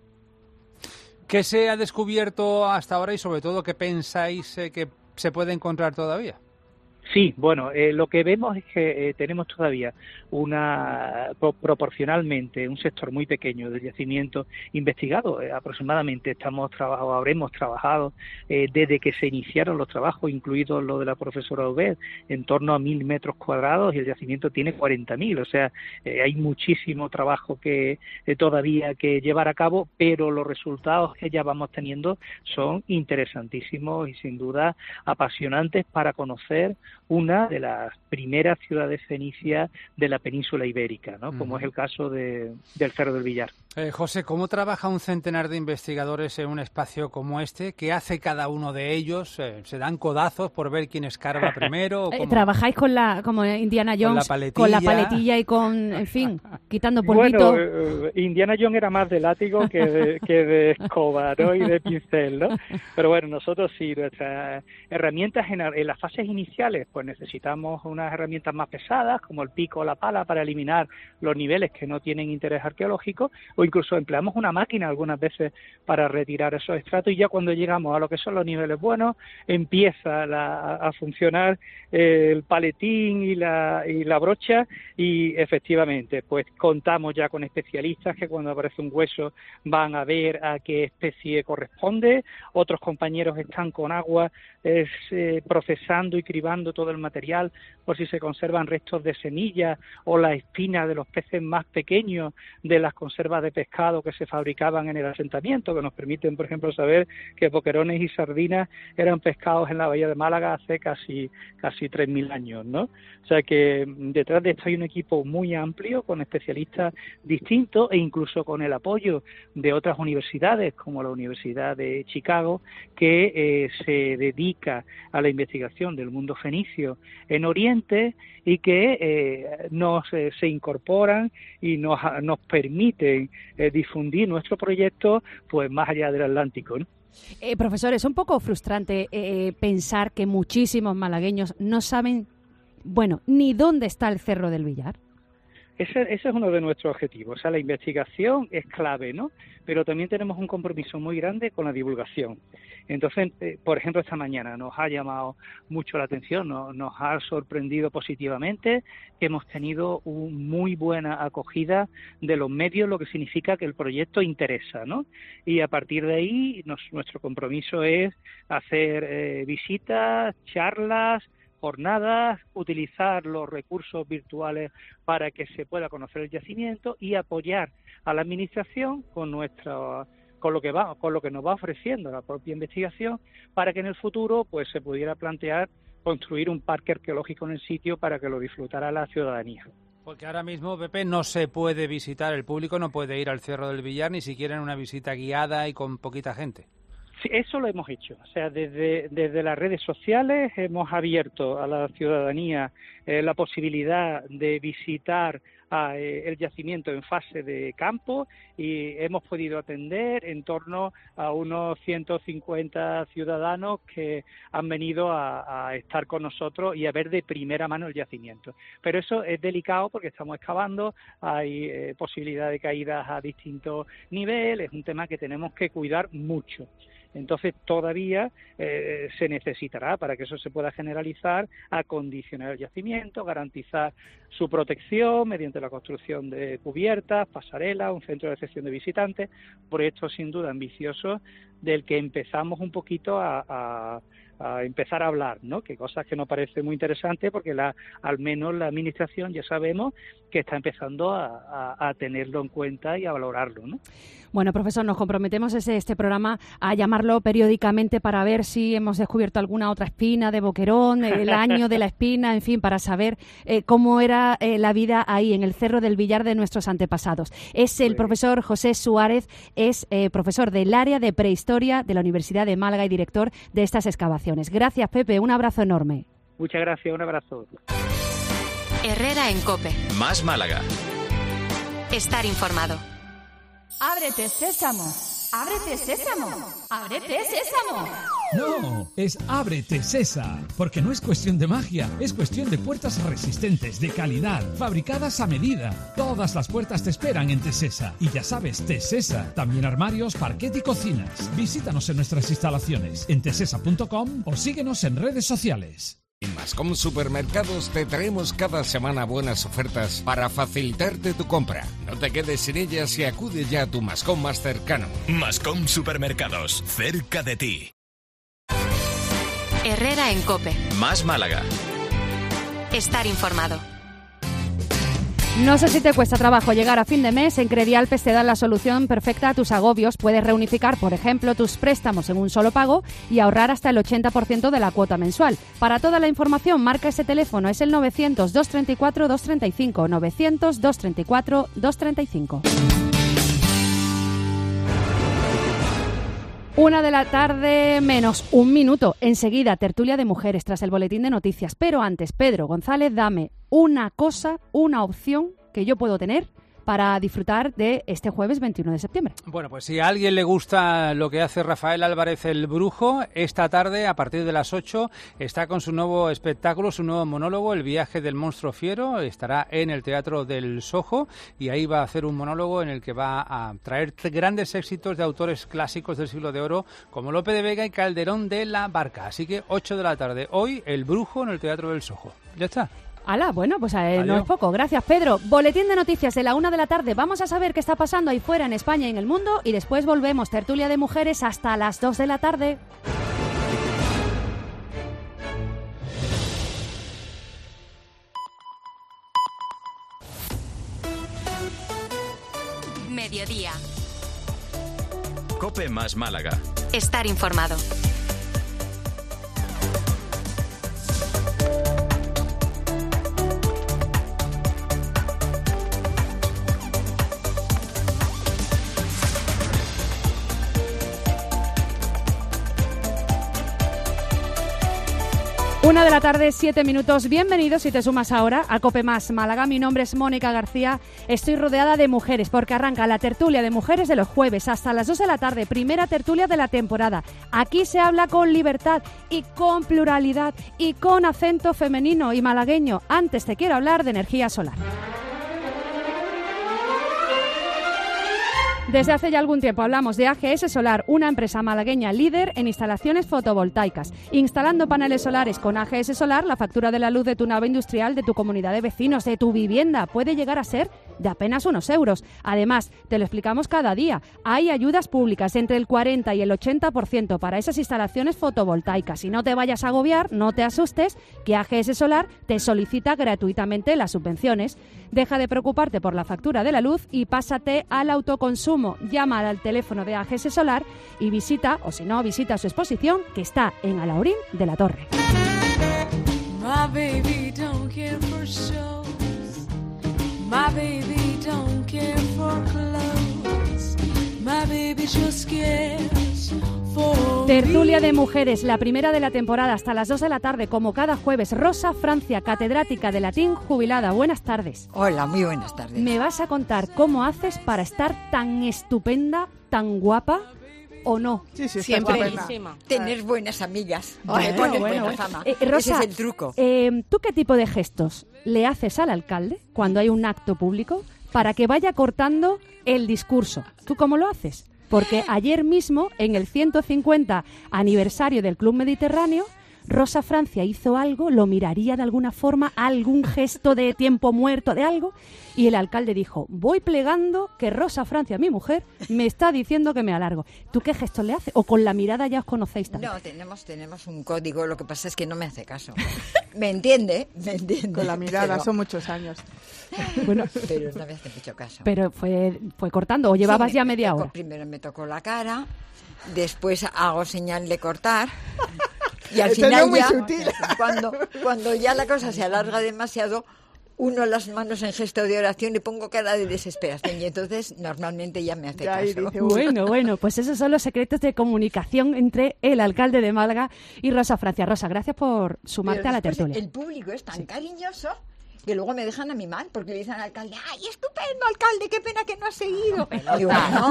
¿Qué se ha descubierto hasta ahora y sobre todo qué pensáis eh, que se puede encontrar todavía? Sí, bueno, eh, lo que vemos es que eh, tenemos todavía una pro, proporcionalmente un sector muy pequeño del yacimiento investigado. Eh, aproximadamente estamos trabajado, habremos trabajado eh, desde que se iniciaron los trabajos, incluido lo de la profesora Obed, en torno a mil metros cuadrados y el yacimiento tiene cuarenta mil. O sea, eh, hay muchísimo trabajo que eh, todavía que llevar a cabo, pero los resultados que ya vamos teniendo son interesantísimos y sin duda apasionantes para conocer una de las primeras ciudades fenicias de la península ibérica, ¿no? Como uh-huh. es el caso de, del Cerro del Villar. Eh, José, ¿cómo trabaja un centenar de investigadores en un espacio como este? ¿Qué hace cada uno de ellos? Eh, ¿Se dan codazos por ver quién escarba primero? Eh, ¿Trabajáis con la, como Indiana Jones, con la, con la paletilla y con, en fin, quitando polvito? Bueno, eh, Indiana Jones era más de látigo que de, que de escoba, ¿no? Y de pincel, ¿no? Pero bueno, nosotros sí, nuestras herramientas en, en las fases iniciales pues, pues necesitamos unas herramientas más pesadas, como el pico o la pala, para eliminar los niveles que no tienen interés arqueológico, o incluso empleamos una máquina algunas veces para retirar esos estratos, y ya cuando llegamos a lo que son los niveles buenos, empieza la, a funcionar eh, el paletín y la, y la brocha, y efectivamente, pues contamos ya con especialistas que cuando aparece un hueso van a ver a qué especie corresponde. Otros compañeros están con agua es, eh, procesando y cribando todo el material por si se conservan restos de semillas o la espina de los peces más pequeños de las conservas de pescado que se fabricaban en el asentamiento, que nos permiten, por ejemplo, saber que boquerones y sardinas eran pescados en la bahía de Málaga hace casi casi tres mil años, ¿no? O sea que detrás de esto hay un equipo muy amplio con especialistas distintos e incluso con el apoyo de otras universidades como la Universidad de Chicago, que eh, se dedica a la investigación del mundo fenicio en Oriente y que eh, nos eh, se incorporan y nos, nos permiten eh, difundir nuestro proyecto pues más allá del Atlántico, ¿no? Eh, profesor, es un poco frustrante eh, pensar que muchísimos malagueños no saben, bueno, ni dónde está el Cerro del Villar. Ese, ese es uno de nuestros objetivos. O sea, la investigación es clave, ¿no? Pero también tenemos un compromiso muy grande con la divulgación. Entonces, eh, por ejemplo, esta mañana nos ha llamado mucho la atención, ¿no? Nos ha sorprendido positivamente que hemos tenido una muy buena acogida de los medios, lo que significa que el proyecto interesa, ¿no? Y a partir de ahí, nos, nuestro compromiso es hacer eh, visitas, charlas, jornadas, utilizar los recursos virtuales para que se pueda conocer el yacimiento y apoyar a la administración con nuestra con lo que va con lo que nos va ofreciendo la propia investigación, para que en el futuro pues se pudiera plantear construir un parque arqueológico en el sitio para que lo disfrutara la ciudadanía. Porque ahora mismo, Pepe, no se puede visitar, el público no puede ir al Cerro del Villar ni siquiera en una visita guiada y con poquita gente. Sí, eso lo hemos hecho. O sea, desde, desde las redes sociales hemos abierto a la ciudadanía eh, la posibilidad de visitar a, eh, el yacimiento en fase de campo, y hemos podido atender en torno a unos ciento cincuenta ciudadanos que han venido a, a estar con nosotros y a ver de primera mano el yacimiento. Pero eso es delicado porque estamos excavando, hay eh, posibilidad de caídas a distintos niveles, es un tema que tenemos que cuidar mucho. Entonces todavía eh, se necesitará, para que eso se pueda generalizar, acondicionar el yacimiento, garantizar su protección mediante la construcción de cubiertas, pasarelas, un centro de recepción de visitantes, proyectos sin duda ambiciosos del que empezamos un poquito a, a, a empezar a hablar, ¿no? Que cosas que nos parecen muy interesantes porque la, al menos la administración ya sabemos que está empezando a, a, a tenerlo en cuenta y a valorarlo, ¿no? Bueno, profesor, nos comprometemos desde este programa a llamarlo periódicamente para ver si hemos descubierto alguna otra espina de boquerón, el año de la espina, en fin, para saber eh, cómo era eh, la vida ahí en el Cerro del Villar de nuestros antepasados. Es el profesor José Suárez, es eh, profesor del área de prehistoria de la Universidad de Málaga y director de estas excavaciones. Gracias, Pepe, un abrazo enorme. Muchas gracias, un abrazo. Herrera en COPE. Más Málaga. Estar informado. ¡Ábrete, sésamo! ¡Ábrete, sésamo! ¡Ábrete, sésamo! No, es Ábrete Sesa, porque no es cuestión de magia, es cuestión de puertas resistentes, de calidad, fabricadas a medida. Todas las puertas te esperan en Tesesa. Y ya sabes, Tesesa, también armarios, parquet y cocinas. Visítanos en nuestras instalaciones en tesesa punto com o síguenos en redes sociales. En Mascom Supermercados te traemos cada semana buenas ofertas para facilitarte tu compra. No te quedes sin ellas y acude ya a tu Mascom más cercano. Mascom Supermercados, cerca de ti. Herrera en COPE. Más Málaga. Estar informado. No sé si te cuesta trabajo llegar a fin de mes. En Credialpes te dan la solución perfecta a tus agobios. Puedes reunificar, por ejemplo, tus préstamos en un solo pago y ahorrar hasta el ochenta por ciento de la cuota mensual. Para toda la información, marca ese teléfono. Es el novecientos, doscientos treinta y cuatro, doscientos treinta y cinco. novecientos, doscientos treinta y cuatro, doscientos treinta y cinco. Una de la tarde menos un minuto. Enseguida, tertulia de mujeres tras el boletín de noticias. Pero antes, Pedro González, dame una cosa, una opción que yo puedo tener para disfrutar de este jueves veintiuno de septiembre. Bueno, pues si a alguien le gusta lo que hace Rafael Álvarez el Brujo, esta tarde a partir de las ocho está con su nuevo espectáculo, su nuevo monólogo, El viaje del monstruo fiero. Estará en el Teatro del Soho y ahí va a hacer un monólogo en el que va a traer grandes éxitos de autores clásicos del siglo de oro como Lope de Vega y Calderón de la Barca. Así que ocho de la tarde, hoy El Brujo en el Teatro del Soho. Ya está. Hala, bueno, pues eh, no es poco. Gracias, Pedro. Boletín de noticias de la una de la tarde. Vamos a saber qué está pasando ahí fuera en España y en el mundo y después volvemos. Tertulia de mujeres hasta las dos de la tarde. Mediodía. COPE más Málaga. Estar informado. Una de la tarde, siete minutos. Bienvenidos si te sumas ahora a COPE más Málaga. Mi nombre es Mónica García. Estoy rodeada de mujeres porque arranca la tertulia de mujeres de los jueves hasta las dos de la tarde. Primera tertulia de la temporada. Aquí se habla con libertad y con pluralidad y con acento femenino y malagueño. Antes te quiero hablar de energía solar. Desde hace ya algún tiempo hablamos de A G S Solar, una empresa malagueña líder en instalaciones fotovoltaicas. Instalando paneles solares con A G S Solar, la factura de la luz de tu nave industrial, de tu comunidad de vecinos, de tu vivienda, puede llegar a ser de apenas unos euros. Además, te lo explicamos cada día, hay ayudas públicas entre el cuarenta y el ochenta por ciento para esas instalaciones fotovoltaicas. Y no te vayas a agobiar, no te asustes, que A G S Solar te solicita gratuitamente las subvenciones. Deja de preocuparte por la factura de la luz y pásate al autoconsumo. Llama al teléfono de A G S Solar y visita, o si no, visita su exposición que está en Alhaurín de la Torre. My baby don't care for shows. My baby don't care for clothes. My baby just cares for Tertulia de mujeres, la primera de la temporada hasta las dos de la tarde, como cada jueves. Rosa Francia, catedrática de latín, jubilada. Buenas tardes. Hola, muy buenas tardes. ¿Me vas a contar cómo haces para estar tan estupenda, tan guapa o no? Sí, sí, siempre. Tener buenas amigas. Bueno, Me pones bueno, buena bueno. fama. Eh, Rosa, ese es el truco. Eh, ¿tú qué tipo de gestos le haces al alcalde cuando hay un acto público para que vaya cortando el discurso? ¿Tú cómo lo haces? Porque ayer mismo, en el ciento cincuenta aniversario del Club Mediterráneo, Rosa Francia hizo algo, lo miraría de alguna forma, algún gesto de tiempo muerto, de algo, y el alcalde dijo, voy plegando que Rosa Francia, mi mujer, me está diciendo que me alargo. ¿Tú qué gesto le haces? ¿O con la mirada ya os conocéis tanto? No, tenemos, tenemos un código, lo que pasa es que no me hace caso. ¿Me entiende? ¿Me entiende? Con la mirada, pero, son muchos años. Bueno, pero no me hace mucho caso. Pero fue, fue cortando, ¿o llevabas sí, ya me, media me tocó, hora? Primero me tocó la cara, después hago señal de cortar. Y al Esto final no es muy ya, sutil. cuando, cuando ya la cosa se alarga demasiado, uno las manos en gesto de oración y pongo cara de desesperación. Y entonces normalmente ya me hace Ya ahí caso. dice, uy. Bueno, bueno, pues esos son los secretos de comunicación entre el alcalde de Málaga y Rosa Francia. Rosa, gracias por sumarte Pero a la después tertulia. El público es tan cariñoso que luego me dejan a mí mal, porque le dicen al alcalde, ¡ay, estupendo, alcalde, qué pena que no has seguido! Digo,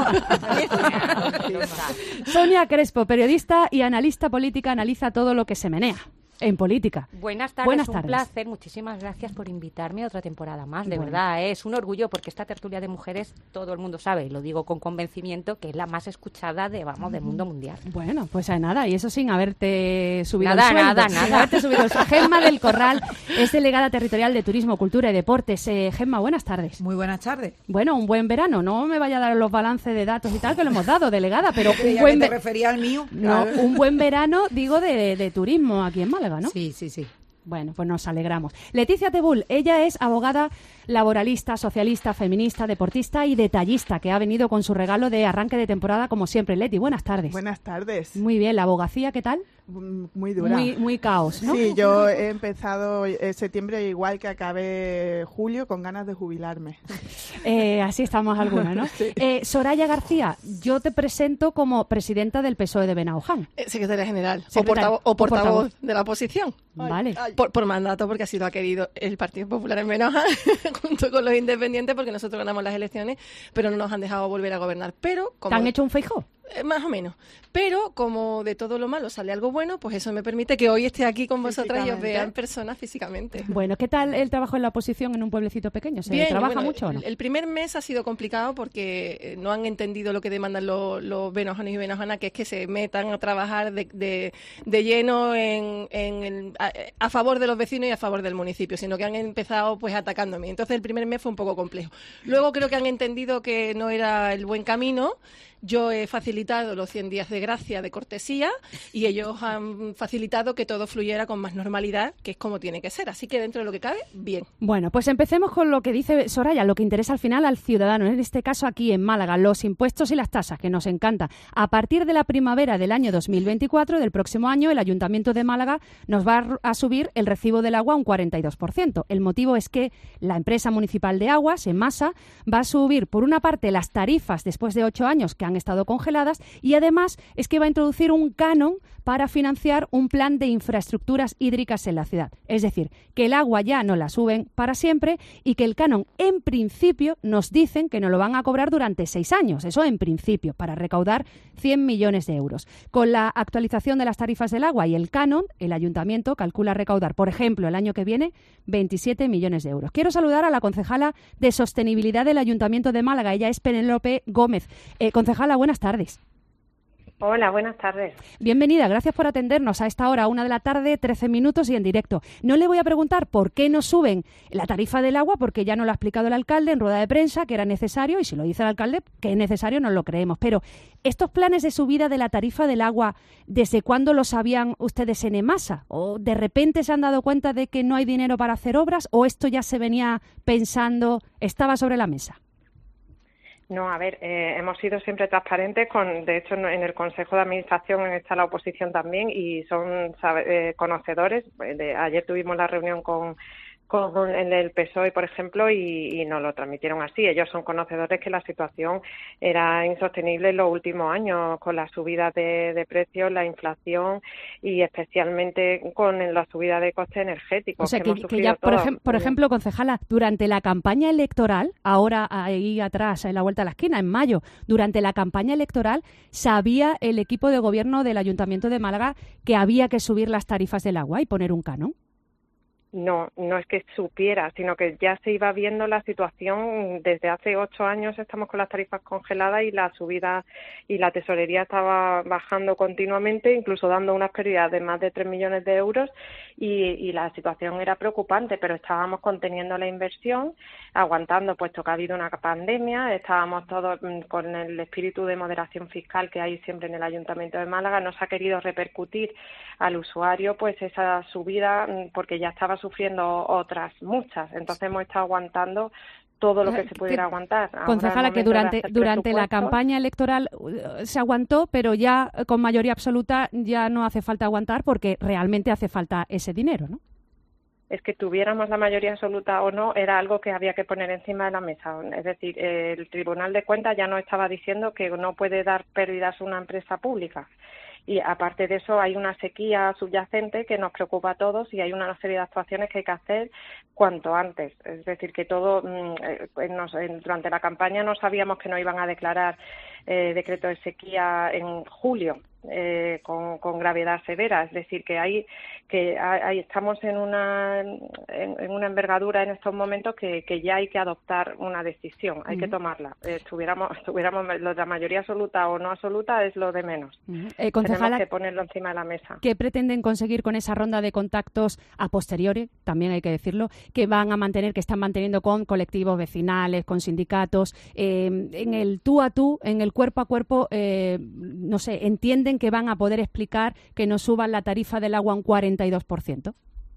no. Sonia Crespo, periodista y analista política, analiza todo lo que se menea en política. Buenas tardes, Buenas un tardes. placer. Muchísimas gracias por invitarme a otra temporada más. De Bueno. verdad, ¿eh? Es un orgullo porque esta tertulia de mujeres, todo el mundo sabe, y lo digo con convencimiento, que es la más escuchada de, vamos, del mundo mundial. Bueno, pues eh, nada, y eso sin haberte subido Nada, el sueldo. nada, sin nada. haberte subido el sueldo. Gemma del Corral es delegada territorial de Turismo, Cultura y Deportes. Eh, Gemma, buenas tardes. Muy buenas tardes. Bueno, un buen verano. No me vaya a dar los balances de datos y tal que lo hemos dado, delegada, pero Creía un que buen, te ve- refería al mío. no, Claro. un buen verano, digo, de, de turismo aquí en Málaga, ¿no? Sí, sí, sí. Bueno, pues nos alegramos. Leticia Tebul, ella es abogada laboralista, socialista, feminista, deportista y detallista, que ha venido con su regalo de arranque de temporada, como siempre. Leti, buenas tardes. Buenas tardes. Muy bien, ¿la abogacía qué tal? muy dura. Muy, muy caos, ¿no? Sí, yo he empezado en septiembre igual que acabé julio con ganas de jubilarme. Eh, así estamos algunas, ¿no? Sí. Eh, Soraya García, yo te presento como presidenta del P S O E de Benaoján. Eh, Secretaria General Secretaria- o, portavoz, o o portavoz portavoz. de la oposición. Vale. Por, por mandato, porque así lo ha querido el Partido Popular en Benaoján junto con los independientes, porque nosotros ganamos las elecciones, pero no nos han dejado volver a gobernar. Pero como ¿Te han hecho un Feijóo? Eh, Más o menos. Pero como de todo lo malo sale algo bueno, pues eso me permite que hoy esté aquí con vosotras y os Físicamente. vea en persona físicamente. Bueno, ¿qué tal el trabajo en la oposición en un pueblecito pequeño? ¿Se Bien, trabaja bueno, mucho o no? el, el primer mes ha sido complicado porque eh, no han entendido lo que demandan los, los benojanos y benojanas, que es que se metan a trabajar de, de, de lleno en, en el- a, a favor de los vecinos y a favor del municipio, sino que han empezado pues atacándome. Entonces el primer mes fue un poco complejo. Luego creo que han entendido que no era el buen camino. Yo he facilitado los cien días de gracia, de cortesía, y ellos han facilitado que todo fluyera con más normalidad, que es como tiene que ser. Así que dentro de lo que cabe, bien. Bueno, pues empecemos con lo que dice Soraya, lo que interesa al final al ciudadano, en este caso aquí en Málaga, los impuestos y las tasas, que nos encanta. A partir de la primavera del año dos mil veinticuatro, del próximo año, el Ayuntamiento de Málaga nos va a subir el recibo del agua un cuarenta y dos por ciento. El motivo es que la empresa municipal de aguas, Emasa, va a subir, por una parte, las tarifas después de ocho años que han estado congeladas, y además es que va a introducir un canon para financiar un plan de infraestructuras hídricas en la ciudad. Es decir, que el agua ya no la suben para siempre y que el canon, en principio, nos dicen que nos lo van a cobrar durante seis años. Eso en principio, para recaudar cien millones de euros. Con la actualización de las tarifas del agua y el canon, el ayuntamiento calcula recaudar, por ejemplo, el año que viene, veintisiete millones de euros. Quiero saludar a la concejala de Sostenibilidad del Ayuntamiento de Málaga. Ella es Penélope Gómez. Eh, concejala, buenas tardes. Hola, buenas tardes. Bienvenida, gracias por atendernos a esta hora, una de la tarde, trece minutos y en directo. No le voy a preguntar por qué no suben la tarifa del agua, porque ya nos lo ha explicado el alcalde en rueda de prensa, que era necesario, y si lo dice el alcalde, que es necesario, nos lo creemos. Pero, ¿estos planes de subida de la tarifa del agua, desde cuándo lo sabían ustedes en Emasa? ¿O de repente se han dado cuenta de que no hay dinero para hacer obras? ¿O esto ya se venía pensando, estaba sobre la mesa? No, a ver, eh, hemos sido siempre transparentes. Con, de hecho, en el Consejo de Administración está la oposición también y son sabe, eh, conocedores. De, ayer tuvimos la reunión con, con el, el P S O E, por ejemplo, y, y nos lo transmitieron así. Ellos son conocedores que la situación era insostenible en los últimos años, con la subida de, de precios, la inflación y especialmente con la subida de costes energéticos. O sea, que, hemos que ya, sufrido por, todos. ejem- por ejemplo, concejala, durante la campaña electoral, ahora ahí atrás, en la vuelta a la esquina, en mayo, durante la campaña electoral, ¿sabía el equipo de gobierno del Ayuntamiento de Málaga que había que subir las tarifas del agua y poner un canon? No, no es que supiera, sino que ya se iba viendo la situación. Desde hace ocho años estamos con las tarifas congeladas y la subida y la tesorería estaba bajando continuamente, incluso dando unas pérdidas de más de tres millones de euros y, y la situación era preocupante, pero estábamos conteniendo la inversión, aguantando, puesto que ha habido una pandemia, estábamos todos con el espíritu de moderación fiscal que hay siempre en el Ayuntamiento de Málaga. No se ha querido repercutir al usuario pues esa subida porque ya estaba sufriendo otras muchas, entonces hemos estado aguantando todo lo que se pudiera aguantar. Ahora, Concejala, al que momento de durante, hacer durante la presupuestos, campaña electoral uh, se aguantó, pero ya eh, con mayoría absoluta ya no hace falta aguantar porque realmente hace falta ese dinero, ¿no? es que tuviéramos la mayoría absoluta o no, era algo que había que poner encima de la mesa. Es decir, el Tribunal de Cuentas ya no estaba diciendo que no puede dar pérdidas una empresa pública. Y aparte de eso hay una sequía subyacente que nos preocupa a todos y hay una serie de actuaciones que hay que hacer cuanto antes. Es decir, que todo eh, nos, en, durante la campaña no sabíamos que no iban a declarar eh, decreto de sequía en julio. Eh, con, con gravedad severa, es decir, que hay que hay, estamos en una en, en una envergadura en estos momentos que, que ya hay que adoptar una decisión, hay uh-huh. que tomarla. Eh, estuviéramos, estuviéramos la mayoría absoluta o no absoluta es lo de menos. Uh-huh. Eh, concejala, tenemos que ponerlo encima de la mesa. ¿Qué pretenden conseguir con esa ronda de contactos a posteriori? También hay que decirlo, que van a mantener, que están manteniendo con colectivos vecinales, con sindicatos, eh, en el tú a tú, en el cuerpo a cuerpo, eh, no sé, entienden que van a poder explicar que no suban la tarifa del agua un cuarenta y dos por ciento?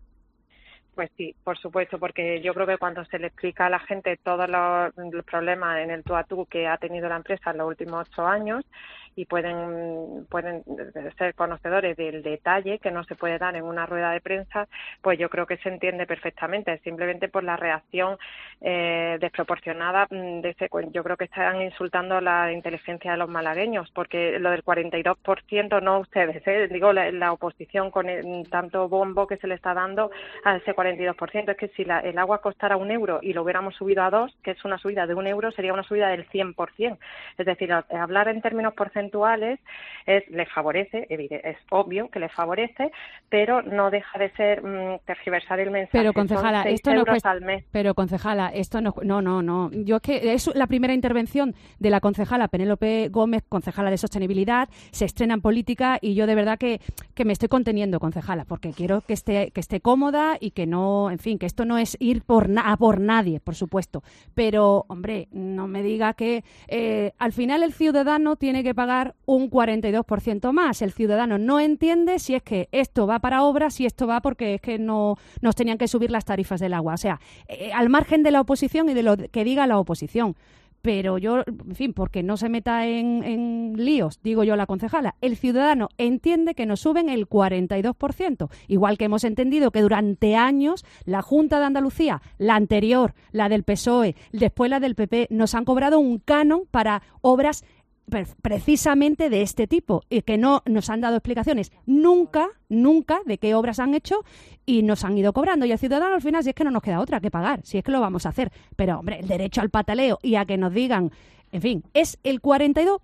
Pues sí, por supuesto, porque yo creo que cuando se le explica a la gente todos los, los problemas en el tú a tú que ha tenido la empresa en los últimos ocho años y pueden, pueden ser conocedores del detalle que no se puede dar en una rueda de prensa, pues yo creo que se entiende perfectamente, simplemente por la reacción eh, desproporcionada de ese. Yo creo que están insultando la inteligencia de los malagueños, porque lo del cuarenta y dos por ciento, no ustedes, ¿eh? digo la, la oposición con el, tanto bombo que se le está dando a ese cuarenta y dos por ciento, es que si la, el agua costara un euro y lo hubiéramos subido a dos, que es una subida de un euro, sería una subida del cien por ciento. Es decir, hablar en términos porcentuales es les favorece, es obvio que les favorece, pero no deja de ser mmm, tergiversar el mensaje. Pero concejala, esto no cuesta, al mes. Pero concejala, esto no, no, no, no. Yo es que es la primera intervención de la concejala Penélope Gómez, concejala de Sostenibilidad, se estrena en política y yo de verdad que, que me estoy conteniendo, concejala, porque quiero que esté que esté cómoda y que no, en fin, que esto no es ir por na, a por nadie, por supuesto. Pero, hombre, no me diga que eh, al final el ciudadano tiene que pagar un cuarenta y dos por ciento más. El ciudadano no entiende si es que esto va para obras, si esto va porque es que no nos tenían que subir las tarifas del agua. O sea, eh, al margen de la oposición y de lo que diga la oposición. Pero yo, en fin, porque no se meta en, en líos, digo yo a la concejala, el ciudadano entiende que nos suben el cuarenta y dos por ciento, igual que hemos entendido que durante años la Junta de Andalucía, la anterior, la del P S O E, después la del P P, nos han cobrado un canon para obras precisamente de este tipo y que no nos han dado explicaciones nunca, nunca de qué obras han hecho y nos han ido cobrando y el ciudadano al final si es que no nos queda otra que pagar, si es que lo vamos a hacer, pero hombre, el derecho al pataleo y a que nos digan, en fin, es el cuarenta y dos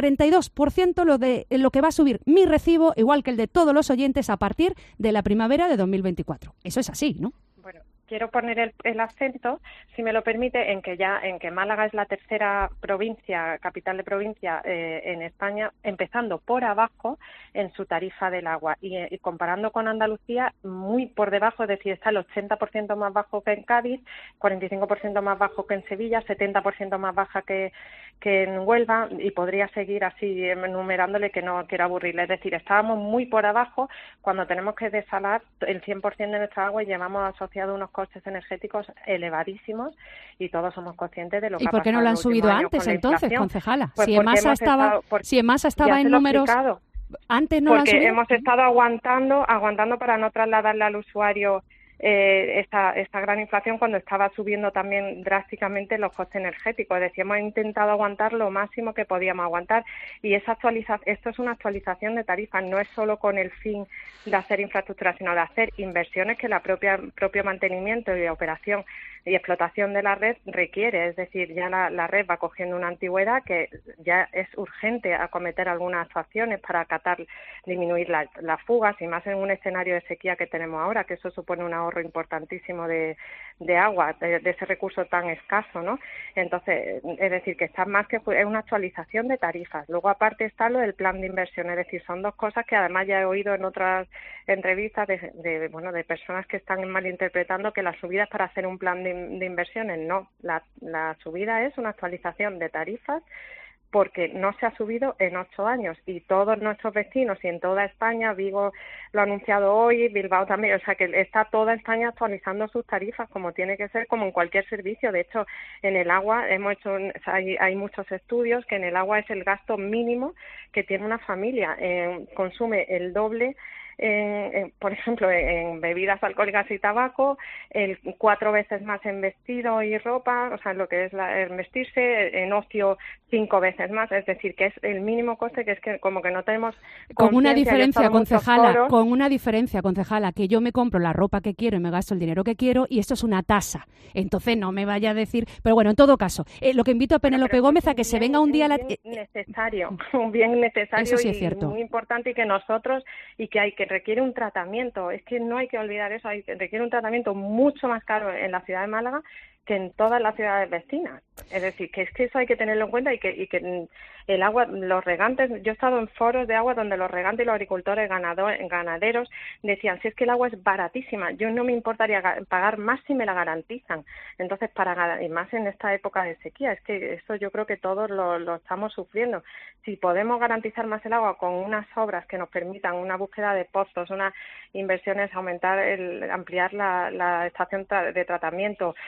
por ciento lo de lo que va a subir mi recibo, igual que el de todos los oyentes a partir de la primavera de dos mil veinticuatro. Eso es así, ¿no? Bueno, quiero poner el, el acento, si me lo permite, en que ya en que Málaga es la tercera provincia, capital de provincia eh, en España, empezando por abajo en su tarifa del agua y, y comparando con Andalucía muy por debajo, es decir, está el ochenta por ciento más bajo que en Cádiz, cuarenta y cinco por ciento más bajo que en Sevilla, setenta por ciento más baja que, que en Huelva y podría seguir así enumerándole que no quiero aburrirle. Es decir, estábamos muy por abajo cuando tenemos que desalar el cien por ciento de nuestra agua y llevamos asociado unos costes energéticos elevadísimos y todos somos conscientes de lo que ha pasado. ¿Y por qué no lo han subido antes entonces, concejala? Pues si en masa estaba, estado, por, si en masa estaba en números, antes no lo han subido. Porque hemos estado aguantando, aguantando para no trasladarle al usuario eh, esta, esta gran inflación cuando estaba subiendo también drásticamente los costes energéticos. Es decir, hemos intentado aguantar lo máximo que podíamos aguantar y esa actualiza, esto es una actualización de tarifas, no es solo con el fin de hacer infraestructura, sino de hacer inversiones que la propia propio mantenimiento y operación y explotación de la red requiere. Es decir, ya la, la red va cogiendo una antigüedad que ya es urgente acometer algunas actuaciones para acatar, disminuir la, las fugas y más en un escenario de sequía que tenemos ahora, que eso supone un ahorro importantísimo de, de agua, de, de ese recurso tan escaso, ¿no? Entonces, es decir, que está más que es una actualización de tarifas. Luego, aparte, está lo del plan de inversión, es decir, son dos cosas que además ya he oído en otras entrevistas de, de bueno de personas que están malinterpretando que la subida es para hacer un plan de, de inversiones. No, la, la subida es una actualización de tarifas porque no se ha subido en ocho años y todos nuestros vecinos y en toda España, Vigo lo ha anunciado hoy, Bilbao también, o sea que está toda España actualizando sus tarifas como tiene que ser, como en cualquier servicio. De hecho, en el agua hemos hecho, hay, hay muchos estudios que en el agua es el gasto mínimo que tiene una familia, eh, consume el doble. En, en, por ejemplo, en bebidas alcohólicas y tabaco, el cuatro veces más en vestido y ropa, o sea, lo que es la, el vestirse, en ocio cinco veces más, es decir, que es el mínimo coste, que es que como que no tenemos con una diferencia, concejala, con una diferencia, concejala, que yo me compro la ropa que quiero y me gasto el dinero que quiero y esto es una tasa, entonces no me vaya a decir, pero bueno, en todo caso, eh, lo que invito a Penélope Gómez a que se venga un día a la... Un bien necesario, un bien necesario eso sí es y cierto. Muy importante y que nosotros, y que hay que requiere un tratamiento, es que no hay que olvidar eso, hay, requiere un tratamiento mucho más caro en la ciudad de Málaga que en todas las ciudades vecinas. Es decir, que es que eso hay que tenerlo en cuenta y que, y que el agua, los regantes, yo he estado en foros de agua donde los regantes y los agricultores ganadores, ganaderos decían, si es que el agua es baratísima, yo no me importaría pagar más si me la garantizan. Entonces, para y más en esta época de sequía, es que eso yo creo que todos lo, lo estamos sufriendo. Si podemos garantizar más el agua con unas obras que nos permitan una búsqueda de pozos, unas inversiones, aumentar, el, ampliar la, la estación de tratamiento, una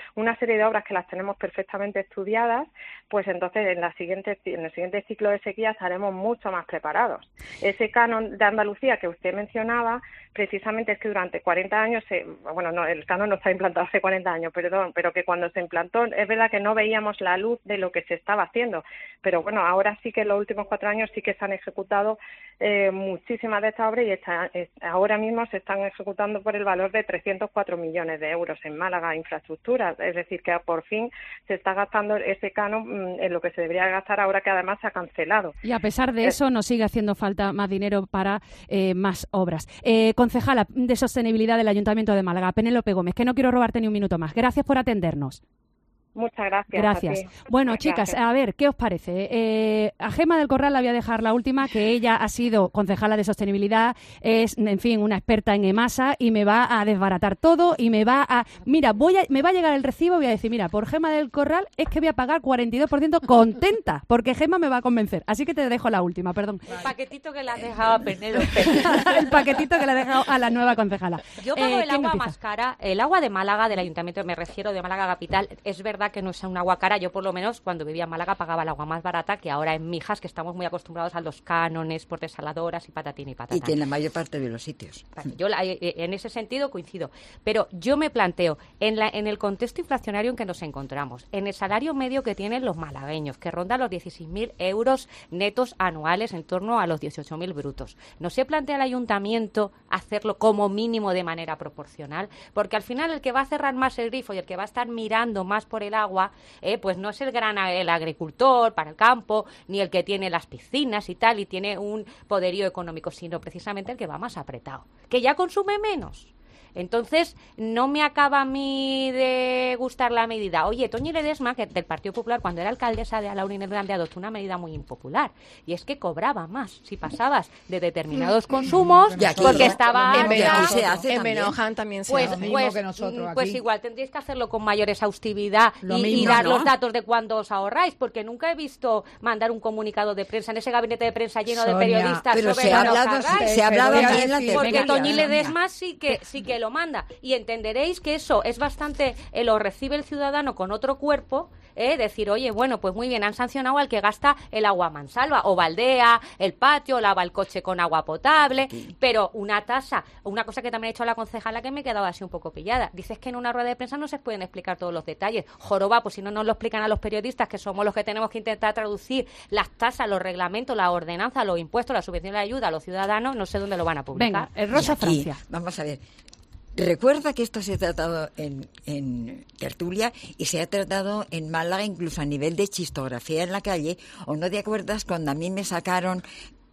serie de obras que las tenemos perfectamente estudiadas, pues entonces en, la siguiente, en el siguiente ciclo de sequía estaremos mucho más preparados. Ese canon de Andalucía que usted mencionaba, precisamente es que durante cuarenta años, se, bueno, no, el canon no está implantado hace cuarenta años, perdón, pero que cuando se implantó es verdad que no veíamos la luz de lo que se estaba haciendo, pero bueno, ahora sí que en los últimos cuatro años sí que se han ejecutado eh, muchísimas de estas obras y está, es, ahora mismo se están ejecutando por el valor de trescientos cuatro millones de euros en Málaga infraestructuras, es decir, que por fin se está gastando ese canon en lo que se debería gastar ahora que además se ha cancelado. Y a pesar de eso nos sigue haciendo falta más dinero para eh, más obras. Eh, concejala de Sostenibilidad del Ayuntamiento de Málaga, Penélope Gómez, que no quiero robarte ni un minuto más. Gracias por atendernos. Muchas gracias. Gracias. A ti. Bueno, Gracias. chicas, a ver, ¿qué os parece? Eh, a Gemma del Corral la voy a dejar la última, que ella ha sido concejala de Sostenibilidad, es, en fin, una experta en EMASA y me va a desbaratar todo y me va a... Mira, voy a, me va a llegar el recibo y voy a decir, mira, por Gemma del Corral es que voy a pagar cuarenta y dos por ciento contenta, porque Gemma me va a convencer. Así que te dejo la última, perdón. El paquetito que le has dejado a Penélope. El paquetito que le he dejado a la nueva concejala. Yo pago Eh, el agua empieza? más cara, el agua de Málaga, del Ayuntamiento, me refiero de Málaga Capital, es verdad que no es un agua cara. Yo por lo menos cuando vivía en Málaga pagaba el agua más barata que ahora en Mijas, que estamos muy acostumbrados a los cánones por desaladoras y patatín y patatán. Y que en la mayor parte de los sitios. Yo la- en ese sentido coincido, pero yo me planteo en, la, en el contexto inflacionario en que nos encontramos, en el salario medio que tienen los malagueños, que ronda los dieciséis mil euros netos anuales, en torno a los dieciocho mil brutos. ¿No se plantea el ayuntamiento hacerlo como mínimo de manera proporcional? Porque al final el que va a cerrar más el grifo y el que va a estar mirando más por el agua, eh, pues no es el gran el agricultor para el campo, ni el que tiene las piscinas y tal, y tiene un poderío económico, sino precisamente el que va más apretado, que ya consume menos. Entonces, no me acaba a mí de gustar la medida. Oye, Toñi Ledesma, que del Partido Popular, cuando era alcaldesa de Alhaurín el Grande, adoptó una medida muy impopular, y es que cobraba más si pasabas de determinados consumos, Y aquí, porque ¿eh? estaba... En Benoján harta. se hace en también. Benoján también se Pues, hace. pues, que nosotros pues aquí. igual tendréis que hacerlo con mayor exhaustividad Lo y, y mismo, dar ¿no? los datos de cuándo os ahorráis, porque nunca he visto mandar un comunicado de prensa en ese gabinete de prensa lleno de Sonia, periodistas pero sobre se ha lo que hablado, hagáis. se ha hablado Te voy a aquí en la decir, Porque tertulia. Toñi Sonia. Ledesma sí que sí que lo manda, y entenderéis que eso es bastante, eh, lo recibe el ciudadano con otro cuerpo, eh, decir, oye, bueno, pues muy bien, han sancionado al que gasta el agua mansalva o baldea el patio, lava el coche con agua potable, pero una tasa, una cosa que también ha hecho la concejala que me he quedado así un poco pillada, dices que en una rueda de prensa no se pueden explicar todos los detalles, joroba, pues si no nos lo explican a los periodistas, que somos los que tenemos que intentar traducir las tasas, los reglamentos, la ordenanza, los impuestos, la subvención, la ayuda a los ciudadanos, no sé dónde lo van a publicar. Venga, el Rosa Y aquí, Francia. vamos a ver. Recuerda que esto se ha tratado en, en tertulia y se ha tratado en Málaga incluso a nivel de chistografía en la calle. ¿O no te acuerdas cuando a mí me sacaron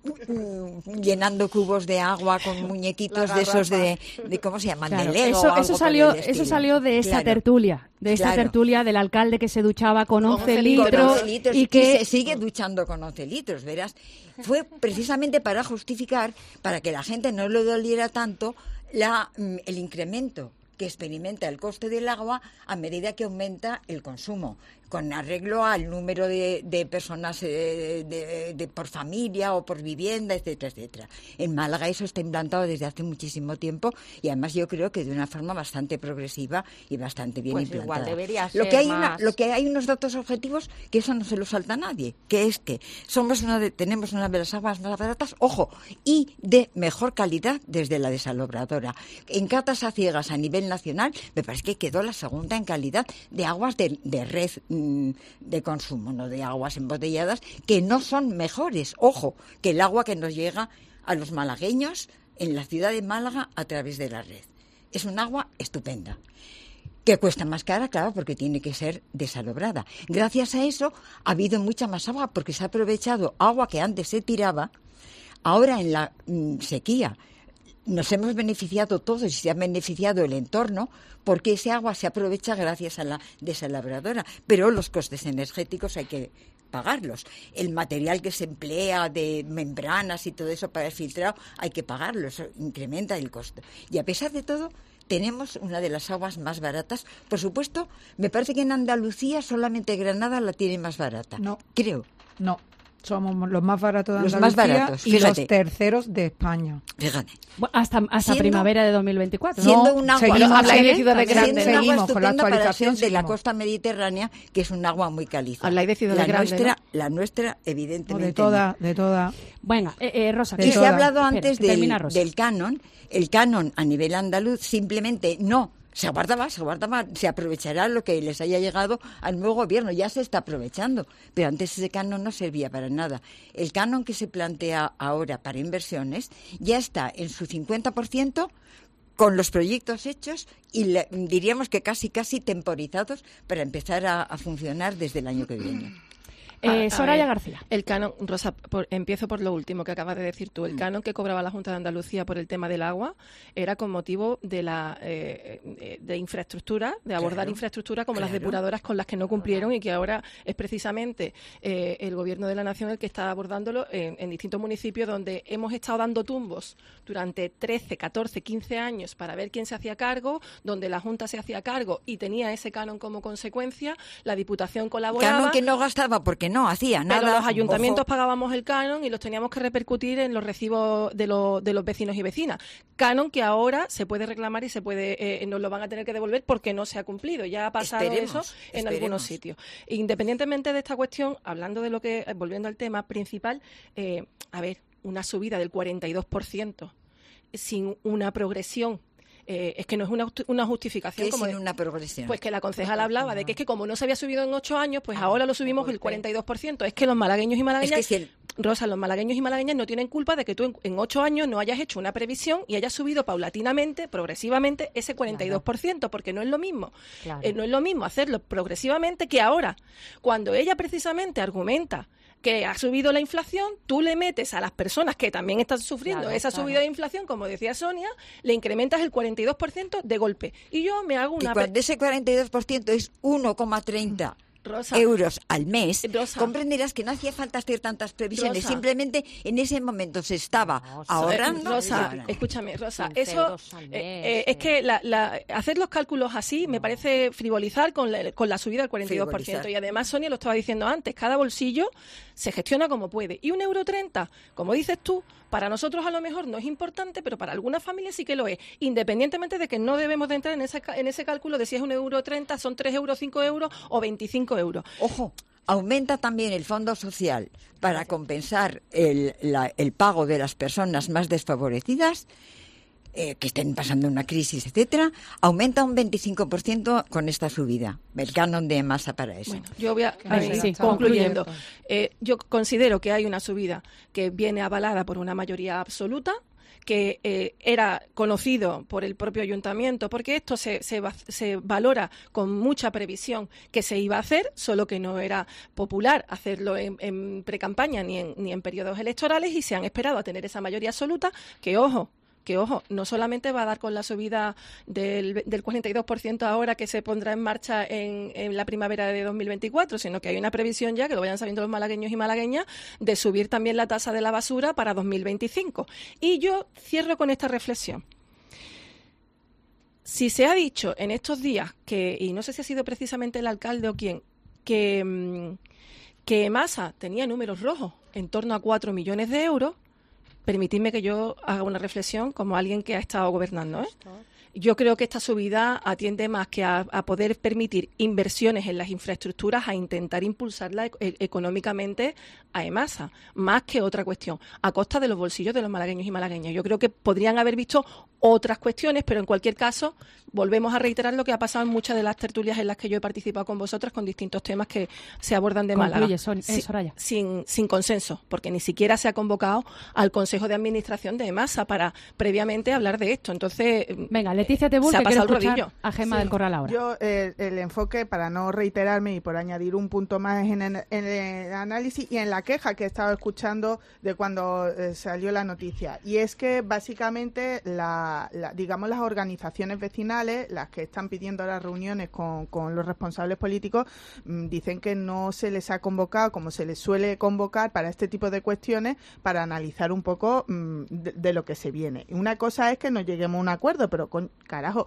mm, llenando cubos de agua con muñequitos de esos de, de ¿cómo se llaman? Claro, De Lego o eso, algo eso por salió, el eso estilo. salió de esa Claro. tertulia, de esa Claro. tertulia del alcalde que se duchaba con once Con litros, once litros y y que se sigue duchando con once litros, verás. Fue precisamente para justificar, para que la gente no le doliera tanto la, mm, el incremento que experimenta el coste del agua a medida que aumenta el consumo, con arreglo al número de, de personas eh, de, de- por familia o por vivienda, etcétera, etcétera. En Málaga eso está implantado desde hace muchísimo tiempo y además yo creo que de una forma bastante progresiva y bastante bien Pues implantada. igual debería lo ser que hay una- más- lo que hay unos datos objetivos que eso no se lo salta a nadie, que es que somos una de- tenemos una de las aguas más baratas, ojo, y de mejor calidad desde la desalobradora. En catas a ciegas a nivel nacional, me parece que quedó la segunda en calidad de aguas de, de red mm, de consumo, no de aguas embotelladas, que no son mejores, ojo, que el agua que nos llega a los malagueños en la ciudad de Málaga a través de la red. Es un agua estupenda. Que cuesta más cara, claro, porque tiene que ser desalobrada. Gracias a eso ha habido mucha más agua, porque se ha aprovechado agua que antes se tiraba, ahora en la mm, sequía nos hemos beneficiado todos y se ha beneficiado el entorno, porque ese agua se aprovecha gracias a la desalabradora, pero los costes energéticos hay que pagarlos. El material que se emplea de membranas y todo eso para el filtrado hay que pagarlo, eso incrementa el costo. Y a pesar de todo, tenemos una de las aguas más baratas. Por supuesto, me parece que en Andalucía solamente Granada la tiene más barata. No. Creo. No. Somos los más baratos de Los Andalucía más baratos, y fíjate. los terceros de España. Fíjate. Bueno, hasta hasta Siendo- primavera de dos mil veinticuatro. Siendo No, un agua, seguimos, habláis de ¿eh? ciudades También grandes, siendo un agua seguimos con la estupenda para actualización. ser de la seguimos. costa mediterránea, que es un agua muy caliza. Habláis de ciudades la grandes, nuestra, ¿no? la nuestra, No, evidentemente. de toda, de toda. Venga, eh, eh, Rosa. De Y se toda. ha hablado Espera, antes que termina del, Rosa. del canon. El canon a nivel andaluz simplemente no. Se guardaba, se guardaba, se aprovechará lo que les haya llegado al nuevo gobierno, ya se está aprovechando, pero antes ese canon no servía para nada. El canon que se plantea ahora para inversiones ya está en su cincuenta por ciento con los proyectos hechos y le- diríamos que casi casi temporizados para empezar a, a funcionar desde el año que viene. Eh, A- a Soraya ver, García. El canon, Rosa, por- empiezo por lo último que acabas de decir tú. El Mm. canon que cobraba la Junta de Andalucía por el tema del agua era con motivo de la eh, eh, de infraestructura, de abordar Claro, infraestructura como las claro. depuradoras con las que no cumplieron y que ahora es precisamente eh, el Gobierno de la Nación el que está abordándolo en, en distintos municipios donde hemos estado dando tumbos durante trece, catorce, quince años para ver quién se hacía cargo, donde la Junta se hacía cargo y tenía ese canon como consecuencia, la Diputación colaboraba. Canon que no gastaba porque no hacía nada. Pero los ayuntamientos Ojo. pagábamos el canon y los teníamos que repercutir en los recibos de, los de los vecinos y vecinas. Canon que ahora se puede reclamar y se puede eh, nos lo van a tener que devolver porque no se ha cumplido. Ya ha pasado Esperemos, eso en esperemos. algunos sitios. Independientemente de esta cuestión, hablando de lo que, eh, volviendo al tema principal, eh, a ver, una subida del cuarenta y dos por ciento sin una progresión. Eh, es que no es una, justi- una justificación Que como sin de- una progresión. pues que la concejala hablaba de que es que como no se había subido en ocho años, pues ahora lo subimos el cuarenta y dos por ciento. Es que los malagueños y malagueñas, Es que si el- Rosa, los malagueños y malagueñas no tienen culpa de que tú en, en ocho años no hayas hecho una previsión y hayas subido paulatinamente, progresivamente, ese cuarenta y dos por ciento, porque no es lo mismo. Claro. Eh, no es lo mismo hacerlo progresivamente que ahora. Cuando ella precisamente argumenta que ha subido la inflación, tú le metes a las personas que también están sufriendo Claro, esa claro. subida de inflación, como decía Sonia, le incrementas el cuarenta y dos por ciento de golpe. Y yo me hago Y una... pre- cuando ese cuarenta y dos por ciento es uno coma treinta Rosa, euros al mes, Rosa. comprenderás que no hacía falta hacer tantas previsiones. Rosa. Simplemente en ese momento se estaba ahorrando. Eh, Rosa, y ahora- escúchame, Rosa, quince eso euros al eh, mes, eh, es que la, la- hacer los cálculos así me parece frivolizar con la, con la subida del cuarenta y dos por ciento. Frivolizar. Y además, Sonia lo estaba diciendo antes, cada bolsillo se gestiona como puede. Y un euro treinta, como dices tú, para nosotros a lo mejor no es importante, pero para algunas familias sí que lo es. Independientemente de que no debemos de entrar en ese, ca- en ese cálculo de si es un euro treinta, son tres euros, cinco euros o veinticinco euros. Ojo, aumenta también el fondo social para compensar el, la- el pago de las personas más desfavorecidas, eh, que estén pasando una crisis, etcétera, aumenta un veinticinco por ciento con esta subida. El canon de masa para eso. Bueno, yo voy a, Que a no ver, se sí, gastaba. concluyendo. Eh, yo considero que hay una subida que viene avalada por una mayoría absoluta, que eh, era conocido por el propio ayuntamiento, porque esto se, se, va- se valora con mucha previsión que se iba a hacer, solo que no era popular hacerlo en, en precampaña ni en, ni en periodos electorales y se han esperado a tener esa mayoría absoluta, que ojo, que ojo, no solamente va a dar con la subida del, del cuarenta y dos por ciento ahora que se pondrá en marcha en, en la primavera de dos mil veinticuatro, sino que hay una previsión ya, que lo vayan sabiendo los malagueños y malagueñas, de subir también la tasa de la basura para dos mil veinticinco. Y yo cierro con esta reflexión. Si se ha dicho en estos días que, y no sé si ha sido precisamente el alcalde o quién, que, mm, que Masa tenía números rojos en torno a cuatro millones de euros, permitidme que yo haga una reflexión como alguien que ha estado gobernando, ¿eh? Yo creo que esta subida atiende más que a, a poder permitir inversiones en las infraestructuras, a intentar impulsarla e- e- económicamente a EMASA, más que otra cuestión, a costa de los bolsillos de los malagueños y malagueñas. Yo creo que podrían haber visto otras cuestiones, pero en cualquier caso volvemos a reiterar lo que ha pasado en muchas de las tertulias en las que yo he participado con vosotras con distintos temas que se abordan de Concluye, Málaga. Son- eh, Sí, Soraya. sin, sin consenso, porque ni siquiera se ha convocado al Consejo de Administración de EMASA para previamente hablar de esto. Entonces, Venga, Leticia Tebul, se ha que quiere pasado el escuchar rodillo. a Gemma Sí, del Corral ahora. Yo, eh, el enfoque, para no reiterarme y por añadir un punto más en el, en el análisis y en la queja que he estado escuchando de cuando eh, salió la noticia. Y es que básicamente, la, la- digamos, las organizaciones vecinales, las que están pidiendo las reuniones con, con los responsables políticos, mm, dicen que no se les ha convocado como se les suele convocar para este tipo de cuestiones, para analizar un poco mm, de, de lo que se viene. Una cosa es que no lleguemos a un acuerdo, pero con carajo,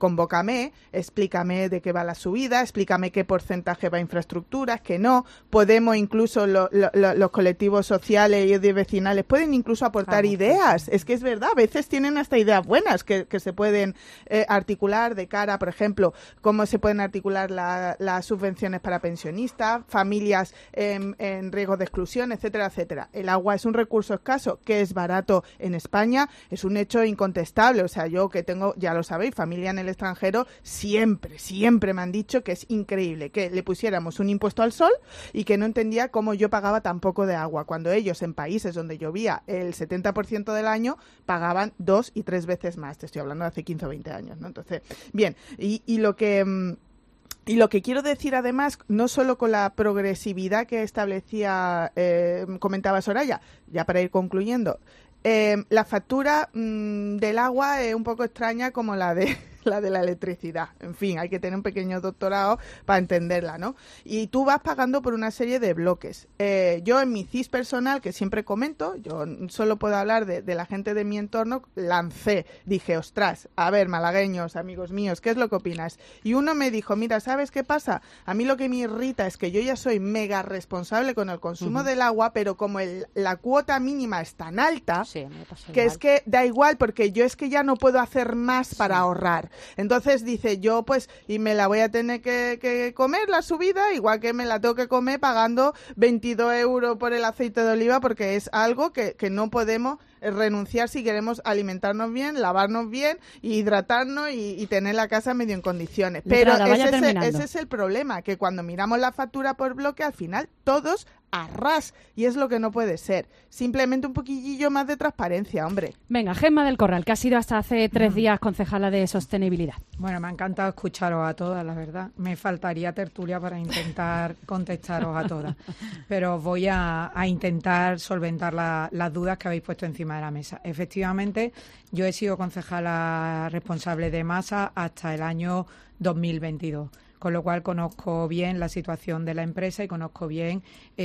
convócame, explícame de qué va la subida, explícame qué porcentaje va a infraestructuras, que no. Podemos incluso, lo, lo, lo, los colectivos sociales y de vecinales pueden incluso aportar Vamos, ideas. Es que es verdad, a veces tienen hasta ideas buenas que, que se pueden eh, articular de cara, por ejemplo, cómo se pueden articular la, las subvenciones para pensionistas, familias en, en riesgo de exclusión, etcétera, etcétera. El agua es un recurso escaso que es barato en España, es un hecho incontestable. O sea, yo que tengo, ya lo sabéis, familia en el extranjero, siempre, siempre me han dicho que es increíble que le pusiéramos un impuesto al sol y que no entendía cómo yo pagaba tan poco de agua, cuando ellos en países donde llovía el setenta por ciento del año pagaban dos y tres veces más. Te estoy hablando de hace quince o veinte años, ¿no? Entonces, bien, y, y lo que... Y lo que quiero decir además, no solo con la progresividad que establecía, eh, comentaba Soraya, ya para ir concluyendo, eh, la factura mmm, del agua es un poco extraña como la de la de la electricidad. En fin, hay que tener un pequeño doctorado para entenderla, ¿no? Y tú vas pagando por una serie de bloques. Eh, yo en mi C I S personal, que siempre comento, yo solo puedo hablar de, de la gente de mi entorno, lancé, dije, ostras, a ver, malagueños, amigos míos, ¿qué es lo que opinas? Y uno me dijo, mira, ¿sabes qué pasa? A mí lo que me irrita es que yo ya soy mega responsable con el consumo uh-huh. del agua, pero como el, la cuota mínima es tan alta, sí, que igual. Es que da igual, porque yo es que ya no puedo hacer más sí. para ahorrar. Entonces dice, yo pues, y me la voy a tener que, que comer la subida, igual que me la tengo que comer pagando veintidós euros por el aceite de oliva, porque es algo que, que no podemos renunciar si queremos alimentarnos bien, lavarnos bien, hidratarnos y, y tener la casa medio en condiciones. Pero Letrada, ese, es el, ese es el problema, que cuando miramos la factura por bloque, al final todos a ras, y es lo que no puede ser. Simplemente un poquillo más de transparencia, hombre. Venga, Gemma del Corral, que ha sido hasta hace tres días concejala de Sostenibilidad. Bueno, me ha encantado escucharos a todas, la verdad. Me faltaría tertulia para intentar contestaros a todas, pero voy a, a intentar solventar la, las dudas que habéis puesto encima de la mesa. Efectivamente, yo he sido concejala responsable de masa hasta el año dos mil veintidós. Con lo cual conozco bien la situación de la empresa y conozco bien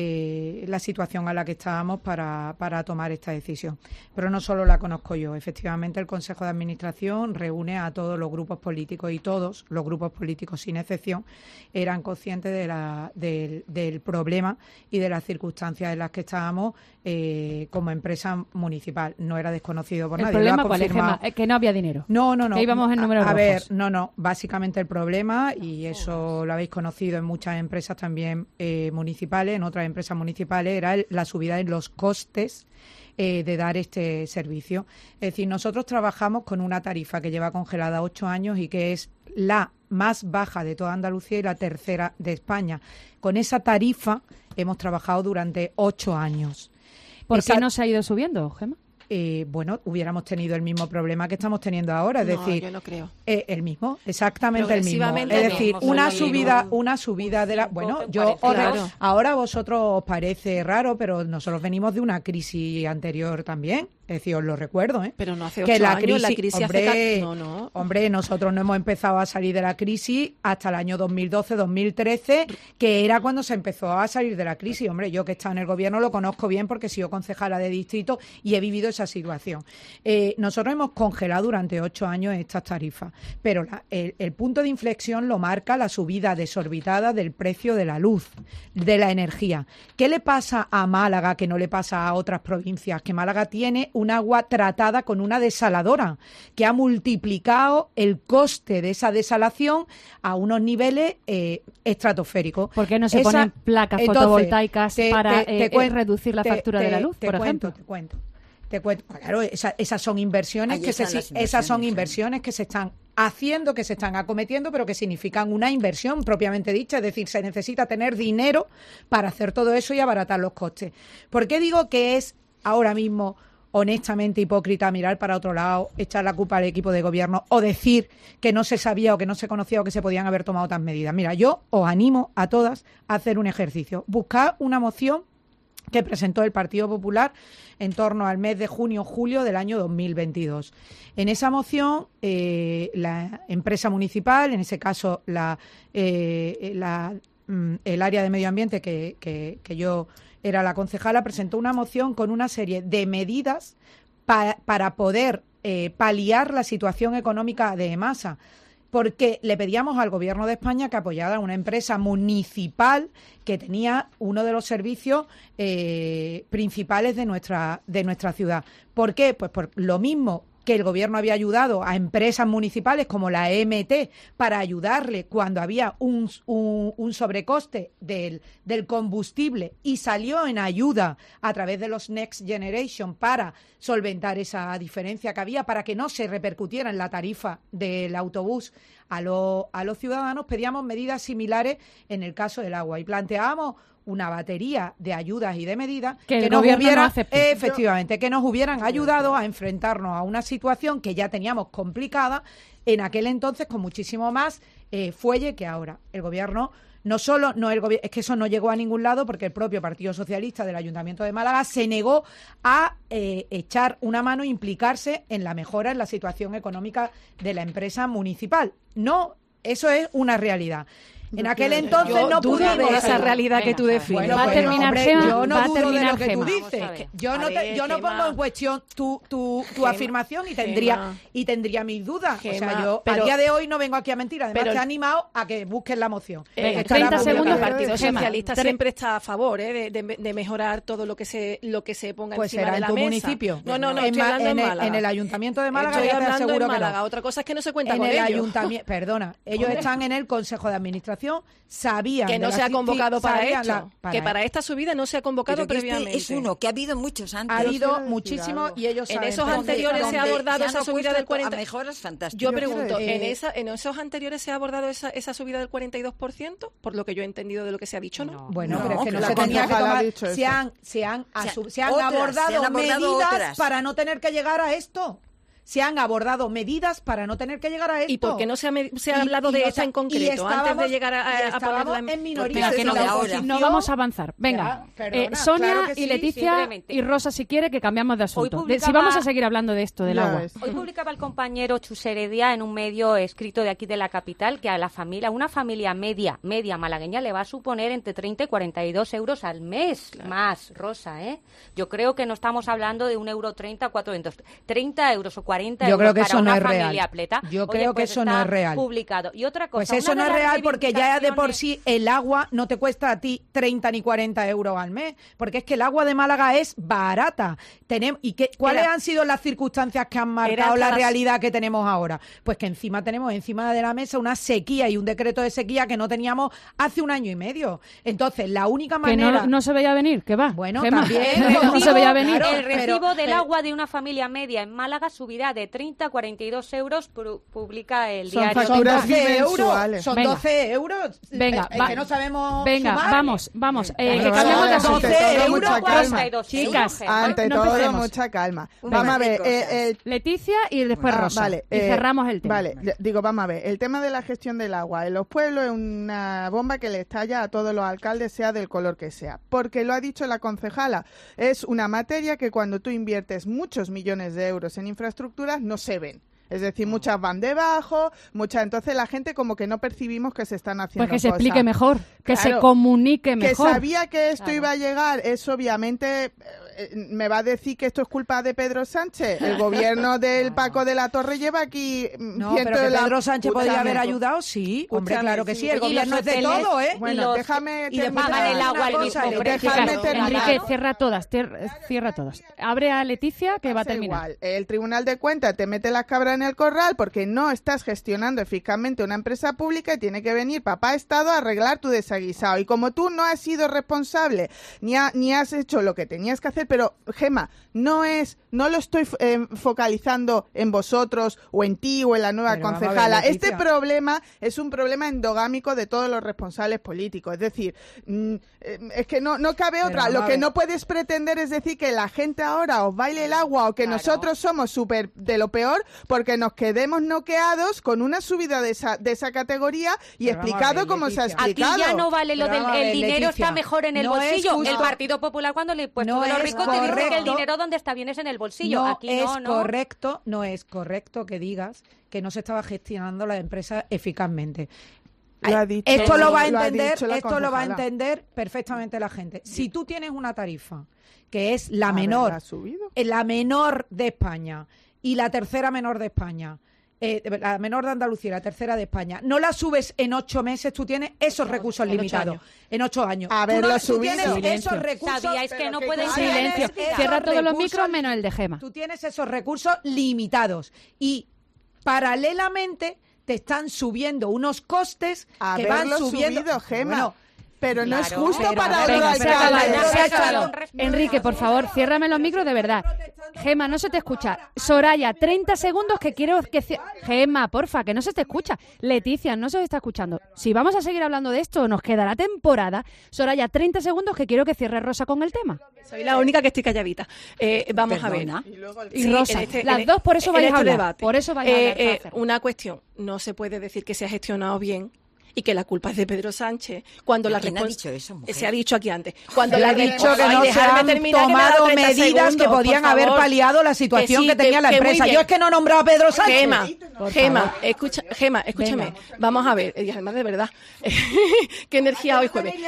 eh, la situación a la que estábamos para, para tomar esta decisión. Pero no solo la conozco yo, efectivamente el Consejo de Administración reúne a todos los grupos políticos y todos los grupos políticos sin excepción eran conscientes de la, del, del problema y de las circunstancias en las que estábamos eh, como empresa municipal. No era desconocido por ¿El nadie. ¿El problema cuál es, Gemma? Es que no había dinero. No, no, no. Que íbamos en números a, a rojos. ver, no, no. Básicamente el problema, y eso Eso lo habéis conocido en muchas empresas también eh, municipales, en otras empresas municipales, era el, la subida en los costes eh, de dar este servicio. Es decir, nosotros trabajamos con una tarifa que lleva congelada ocho años y que es la más baja de toda Andalucía y la tercera de España. Con esa tarifa hemos trabajado durante ocho años. ¿Por esa... qué no se ha ido subiendo, Gemma? Eh, bueno, hubiéramos tenido el mismo problema que estamos teniendo ahora, es no, decir, yo no creo. Eh, el mismo, exactamente el mismo. Es decir, no, una no, subida, no. una subida de la, bueno, yo claro. ahora, ahora a vosotros os parece raro, pero nosotros venimos de una crisis anterior también. Es decir, os lo recuerdo, ¿eh? Pero no hace que ocho la años, crisis, la crisis hombre, hace... No, no. Hombre, nosotros no hemos empezado a salir de la crisis hasta el año dos mil doce, dos mil trece, que era cuando se empezó a salir de la crisis. Hombre, yo que he estado en el gobierno lo conozco bien porque he sido concejala de distrito y he vivido esa situación. Eh, nosotros hemos congelado durante ocho años estas tarifas, pero la, el, el punto de inflexión lo marca la subida desorbitada del precio de la luz, de la energía. ¿Qué le pasa a Málaga que no le pasa a otras provincias? Que Málaga tiene un agua tratada con una desaladora que ha multiplicado el coste de esa desalación a unos niveles eh, estratosféricos. ¿Por qué no se esa, ponen placas entonces, fotovoltaicas te, para te, eh, te cuen, reducir la te, factura te, de la luz, te por cuento, ejemplo? Te cuento, te cuento. Claro, esa, esas son inversiones Ahí que se, inversiones, esas son sí. inversiones que se están haciendo, que se están acometiendo, pero que significan una inversión propiamente dicha, es decir, se necesita tener dinero para hacer todo eso y abaratar los costes. ¿Por qué digo que es ahora mismo honestamente hipócrita mirar para otro lado, echar la culpa al equipo de gobierno o decir que no se sabía o que no se conocía o que se podían haber tomado otras medidas? Mira, yo os animo a todas a hacer un ejercicio. Buscad una moción que presentó el Partido Popular en torno al mes de junio o julio del año dos mil veintidós. En esa moción, eh, la empresa municipal, en ese caso la, eh, la, mm, el área de medio ambiente que, que, que yo era la concejala, presentó una moción con una serie de medidas pa, para poder eh, paliar la situación económica de Emasa. porque le pedíamos al Gobierno de España que apoyara a una empresa municipal que tenía uno de los servicios eh, principales de nuestra, de nuestra ciudad. ¿Por qué? Pues por lo mismo que el Gobierno había ayudado a empresas municipales como la E M T para ayudarle cuando había un, un, un sobrecoste del, del combustible y salió en ayuda a través de los Next Generation para solventar esa diferencia que había, para que no se repercutiera en la tarifa del autobús a, lo, a los ciudadanos. Pedíamos medidas similares en el caso del agua y planteábamos una batería de ayudas y de medidas que, que el nos gobierno hubiera, no acepte. efectivamente, que nos hubieran ayudado a enfrentarnos a una situación que ya teníamos complicada en aquel entonces con muchísimo más eh, fuelle que ahora. El gobierno no solo, no el gobi- es que eso no llegó a ningún lado porque el propio Partido Socialista del Ayuntamiento de Málaga se negó a eh, echar una mano e implicarse en la mejora en la situación económica de la empresa municipal. No, eso es una realidad. En aquel entonces yo no dudo pudimos de esa hacerlo. realidad que tú defines. Bueno, Va a bueno, terminar hombre, Gema, yo no va a dudo de terminar lo que tú Gema. dices. Que yo no, A te, ver, yo no Gema. pongo en cuestión tu, tu, tu Gema, afirmación y tendría Gema. y tendría mis dudas. O sea, Gema, yo pero- a día de hoy no vengo aquí a mentir. Además, pero- te he animado a que busques la moción. Eh, Que está treinta la segundos, publicada. El Partido Gema. Socialista Tre- siempre está a favor ¿eh? de, de, de mejorar todo lo que se lo que se ponga Pues encima será de en la tu mesa. municipio. No, no, no, en, estoy Ma- hablando en, en el, Málaga. en el Ayuntamiento de Málaga Estoy ya te hablando aseguro en que no. Málaga. Otra cosa es que no se cuenta En con el ellos. ayuntamiento, perdona, ellos Hombre. están en el Consejo de Administración, sabían Que de no la se ha ci- convocado para sabían esto. la- para que para esta subida no se ha convocado Pero que este previamente. es uno, que ha habido muchos antes. Ha habido Quiero decir muchísimo algo. y ellos En saben esos perfectamente. anteriores se ha Donde abordado se han esa subida opuesto del a cuarenta. mejoras fantásticas. Yo Quiero pregunto, decir- ¿en esa en esos anteriores se ha abordado esa, esa subida del cuarenta y dos por ciento? Por lo que yo he entendido de lo que se ha dicho, ¿no? Bueno, No, pero es que no la se tenía que concejala ha tomar. dicho Se eso. han, se han, asu- se han otras, abordado, se han abordado medidas otras. para no tener que llegar a esto. Se han abordado medidas para no tener que llegar a esto. ¿Y por qué no se ha, me- se ha Y- hablado y de no esta se- en y concreto estábamos- antes de llegar y a, a, a estábamos ponerla en minoría. Porque Si no la de ahora. oposición- No vamos a avanzar. Venga, Ya, eh, perdona, Sonia claro que y sí, Leticia simplemente. y Rosa, si quiere, que cambiamos de asunto. De- si publicaba- vamos a seguir hablando de esto, del Ya agua. ves. Hoy publicaba el compañero Chus Heredia en un medio escrito de aquí de la capital que a la familia, una familia media, media malagueña le va a suponer entre treinta y cuarenta y dos euros al mes más, Rosa, ¿eh? Yo creo que no estamos hablando de un euro treinta, cuatro euros, treinta euros o cuarenta Yo euros creo que para eso no una es real. familia pleta. Yo Oye, creo que pues eso no está es real. publicado. Y otra cosa, Pues eso una no de es las real porque ya de por reivindicaciones- sí el agua no te cuesta a ti treinta ni cuarenta euros al mes, porque es que el agua de Málaga es barata. Tenemos, ¿y qué, cuáles Era- han sido las circunstancias que han marcado hasta la las- realidad que tenemos ahora? Pues que encima tenemos encima de la mesa una sequía y un decreto de sequía que no teníamos hace un año y medio. Entonces, la única Que manera... no, no se veía venir, que va. Bueno, Gema. también, no pero- se veía venir. claro, El recibo pero- del pero- agua de una familia media en Málaga subirá de treinta a cuarenta y dos euros, pu- publica el Son diario. Son facturas doce euros. bimensuales. Son Venga. doce euros. Venga, Es- es va- que no sabemos Venga, sumar. vamos, vamos. Eh, Venga, que vale, cambiamos de vale, asunto. ante todo, euros, mucha cuarenta y calma. dos Chicas, euros. Ante no todo, empecemos. mucha calma. Venga. Vamos a ver, Cosas. eh, el Leticia y después Ah, Rosa. vale, y eh, cerramos el tema. Vale, ya- digo, vamos a ver. El tema de la gestión del agua en los pueblos es una bomba que le estalla a todos los alcaldes, sea del color que sea. Porque lo ha dicho la concejala. Es una materia que cuando tú inviertes muchos millones de euros en infraestructuras no se ven. Es decir, muchas van debajo, muchas. Entonces la gente como que no percibimos que se están haciendo Pues que se cosas. explique mejor, que se Claro, comunique Que mejor. sabía que esto Claro. iba a llegar, es obviamente, eh, me va a decir que esto es culpa de Pedro Sánchez. El gobierno del Paco de la Torre lleva aquí mm, No, ciento pero que de la- Pedro Sánchez podría Escúchame, haber ayudado, sí. Hombre, Escúchame, claro que sí. sí. El Oye, y los gobierno es de hoteles todo, ¿eh? y Bueno, los- déjame y de terminar pagan el una agua al cosa, mismo y precio. déjame Chicas, terminar. Enrique, cierra todas, cier- cierra todas. Abre a Leticia, que va a Pasa terminar. igual. El Tribunal de Cuentas te mete las cabras en el corral porque no estás gestionando eficazmente una empresa pública y tiene que venir papá Estado a arreglar tu desaguisado. Y como tú no has sido responsable ni, ha- ni has hecho lo que tenías que hacer, pero Gema, no es, no lo estoy eh, focalizando en vosotros o en ti o en la nueva Pero vamos a ver, concejala. Leticia. Este problema es un problema endogámico de todos los responsables políticos. Es decir, mm, eh, es que no, no cabe Pero otra. vamos Lo a que ver. no puedes pretender es decir que la gente ahora os baile el agua o que Claro. nosotros somos súper de lo peor porque nos quedemos noqueados con una subida de esa, de esa categoría y Pero vamos a explicado ver, como se ha Leticia. Aquí explicado. ya no vale lo Pero del vamos a el ver, dinero Leticia, está mejor en el no es bolsillo. justo- El Partido Popular cuando le impuesto No de los es ricos te dice que el correcto. dinero donde está bien es en el bolsillo. No Aquí es no, ¿no? correcto, no es correcto que digas que no se estaba gestionando la empresa eficazmente. Lo ha dicho- esto lo va a lo ha entender, dicho la esto lo va a concejala. entender perfectamente la gente. Si tú tienes una tarifa que es la A ver, menor, ¿la ha subido? eh, la menor de España y la tercera menor de España, eh, la menor de Andalucía, la tercera de España, no la subes en ocho meses, tú tienes esos recursos en ocho limitados. años. En ocho años. Haberlo tú no, subido. Tú tienes Silencio. esos recursos. Sabíais que no pueden Silencio. Cierra todos los micros menos el de Gema. Tú tienes esos recursos limitados y paralelamente te están subiendo unos costes que van Haberlo subiendo. subido, Gema. Bueno, Pero no es Claro, justo pero- para otro Venga, se ha acabado, alcalde. se ha acabado. Enrique, por favor, ciérrame los micros de verdad. Gema, no se te escucha. Soraya, treinta segundos que quiero que... ci- Gema, porfa, que no se te escucha. Leticia, no se os está escuchando. Si vamos a seguir hablando de esto, nos quedará temporada. Soraya, treinta segundos que quiero que cierre Rosa con el tema. Soy la única que estoy calladita. Eh, vamos Perdona. a ver. Y Sí, Rosa, en este- las en- dos por eso en vais a este hablar. debate. Por eso vais a Eh, hablar, eh, Cáceres. una cuestión. No se puede decir que se ha gestionado bien y que la culpa es de Pedro Sánchez cuando la ¿Quién ha respons- dicho eso, mujer? se ha dicho aquí antes. Cuando Se la ha dicho que Ay, no se dejadme han terminar, que me ha dado tomado treinta medidas que segundos, podían por haber favor. paliado la situación que, sí, tenía la que muy empresa. bien. Yo es que no he nombrado a Pedro Sánchez. Gema, Por Gema, favor. escucha, Gema, escúchame. Venga. Vamos a ver, y además de verdad, qué energía hoy jueves.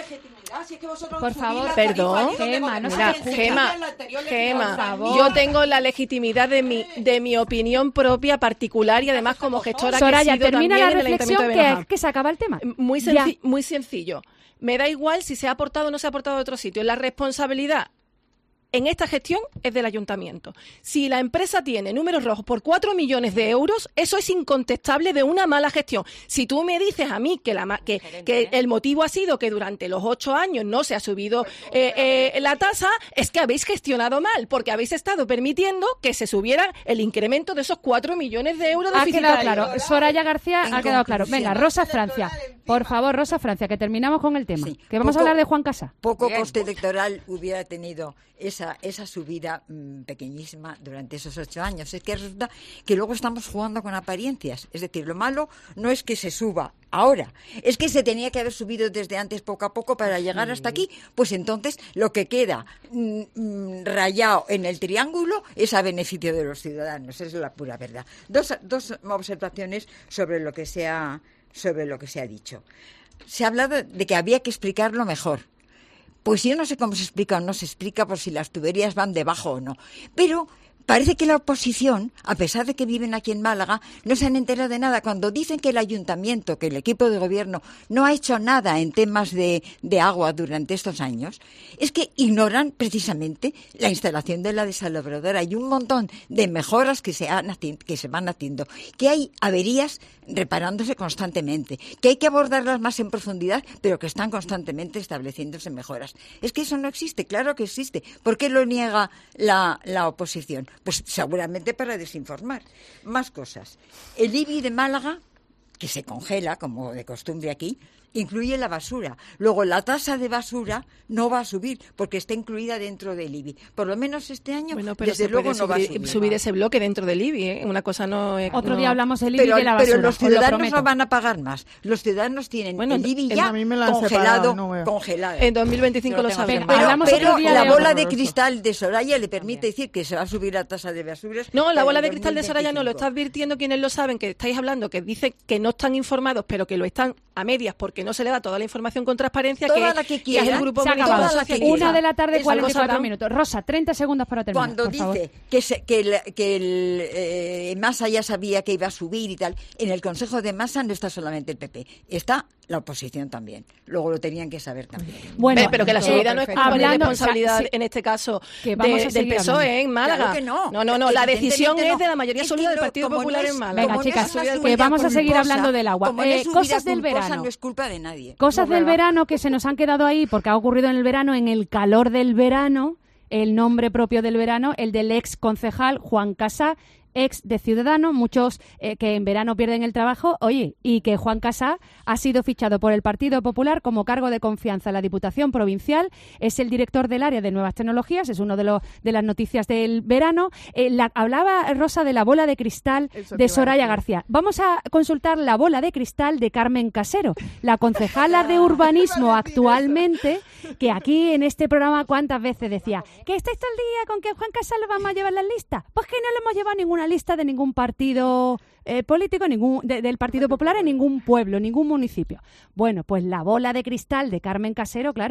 Por favor, Perdón, Gema, no se Mira, te escucha. Gema, Por Gema, favor. yo tengo la legitimidad de mi de mi opinión propia particular y además como gestora Soraya, que he sido termina también la en el reflexión Ayuntamiento de que, Benajam. que se acaba el tema. Muy, Ya. senci- muy sencillo. Me da igual si se ha aportado o no se ha aportado de otro sitio. La responsabilidad en esta gestión es del ayuntamiento. Si la empresa tiene números rojos por cuatro millones de euros, eso es incontestable de una mala gestión. Si tú me dices a mí que, la, ma- que, que el motivo ha sido que durante los ocho años no se ha subido eh, eh, la tasa, es que habéis gestionado mal, porque habéis estado permitiendo que se subiera el incremento de esos cuatro millones de euros Ha quedado deficitarios. claro. Soraya García En ha quedado claro. conclusión. Venga, Rosa Francia. Por favor, Rosa Francia, que terminamos con el tema. Sí. Que vamos a Poco- hablar de Juan Casa. Poco coste electoral hubiera tenido esa, esa subida mm, pequeñísima durante esos ocho años. Es que resulta que luego estamos jugando con apariencias. Es decir, lo malo no es que se suba ahora, es que se tenía que haber subido desde antes poco a poco para llegar hasta aquí. Pues entonces lo que queda mm, mm, rayado en el triángulo es a beneficio de los ciudadanos. Es la pura verdad. Dos, dos observaciones sobre lo que se ha, sobre lo que se ha dicho. Se ha hablado de que había que explicarlo mejor. Pues yo no sé cómo se explica o no se explica por si las tuberías van debajo o no. Pero parece que la oposición, a pesar de que viven aquí en Málaga, no se han enterado de nada. Cuando dicen que el ayuntamiento, que el equipo de gobierno no ha hecho nada en temas de, de agua durante estos años, es que ignoran precisamente la instalación de la desalobradora y un montón de mejoras que se, han, haci- que se van haciendo, que hay averías reparándose constantemente, que hay que abordarlas más en profundidad, pero que están constantemente estableciéndose mejoras. Es que eso no existe, claro que existe. ¿Por qué lo niega la, la oposición? Pues seguramente para desinformar. Más cosas. El I B I de Málaga, que se congela, como de costumbre aquí, incluye la basura. Luego, la tasa de basura no va a subir porque está incluida dentro del I B I. Por lo menos este año, Bueno, pero desde se luego puede no va a subir, subir. subir ese bloque dentro del I B I, ¿eh? Una cosa no es... Otro no- día hablamos del I B I Pero, y de la basura. pero los os lo ciudadanos prometo. no van a pagar más. Los ciudadanos tienen Bueno, el I B I en- ya a mí me lo han congelado, separado, no veo. congelado. En dos mil veinticinco Yo lo tengo sabremos. que- Pero, Hablamos pero otro día la de bola de horroroso. cristal de Soraya le permite decir que se va a subir la tasa de basuras. No, la pero bola en de cristal de Soraya no, lo está dos mil advirtiendo quienes lo saben, que estáis hablando, que dicen que no están informados, pero que lo están a medias porque no se le da toda la información con transparencia, Toda que, la que es quiera. el grupo Se ha monitor acabado. socialista. Una de la tarde, Eso, cuarenta y cuatro sabrán. minutos. Rosa, treinta segundos para terminar. Cuando por favor. dice que, se- que el, que el eh, Massa ya sabía que iba a subir y tal, en el Consejo de Massa no está solamente el P P, está la oposición también. Luego lo tenían que saber también. Bueno, Ve, pero que la eh, subida no es culpa ni hablando- responsabilidad, o sea, sí, en este caso, que vamos de- a del seguir P S O E hablando. en Málaga. Claro que no. no, no, no, la decisión Evidentemente es no. de la mayoría Es que absoluta del no, Partido como no Popular es- en Málaga. Venga, como no chicas, es una que subida vamos a seguir culposa, hablando del agua. como no Eh, es subida cosas del culposa, verano. no es culpa de nadie. Cosas No, del ¿verdad? verano que se nos han quedado ahí porque ha ocurrido en el verano, en el calor del verano, el nombre propio del verano, el del ex concejal Juan Casá, ex de Ciudadanos, muchos eh, que en verano pierden el trabajo, oye, y que Juan Casá ha sido fichado por el Partido Popular como cargo de confianza en la Diputación Provincial, es el director del área de nuevas tecnologías, es uno de, los de las noticias del verano. Eh, la, hablaba Rosa de la bola de cristal Eso te de iba a Soraya decir. García. Vamos a consultar la bola de cristal de Carmen Casero, la concejala de urbanismo actualmente, que aquí en este programa cuántas veces decía que estáis todo el día con que Juan Casá lo vamos a llevar las listas. Pues que no le hemos llevado ninguna lista de ningún partido eh, político, ningún de- del Partido Popular en ningún pueblo, ningún municipio. Bueno, pues la bola de cristal de Carmen Casero, claro,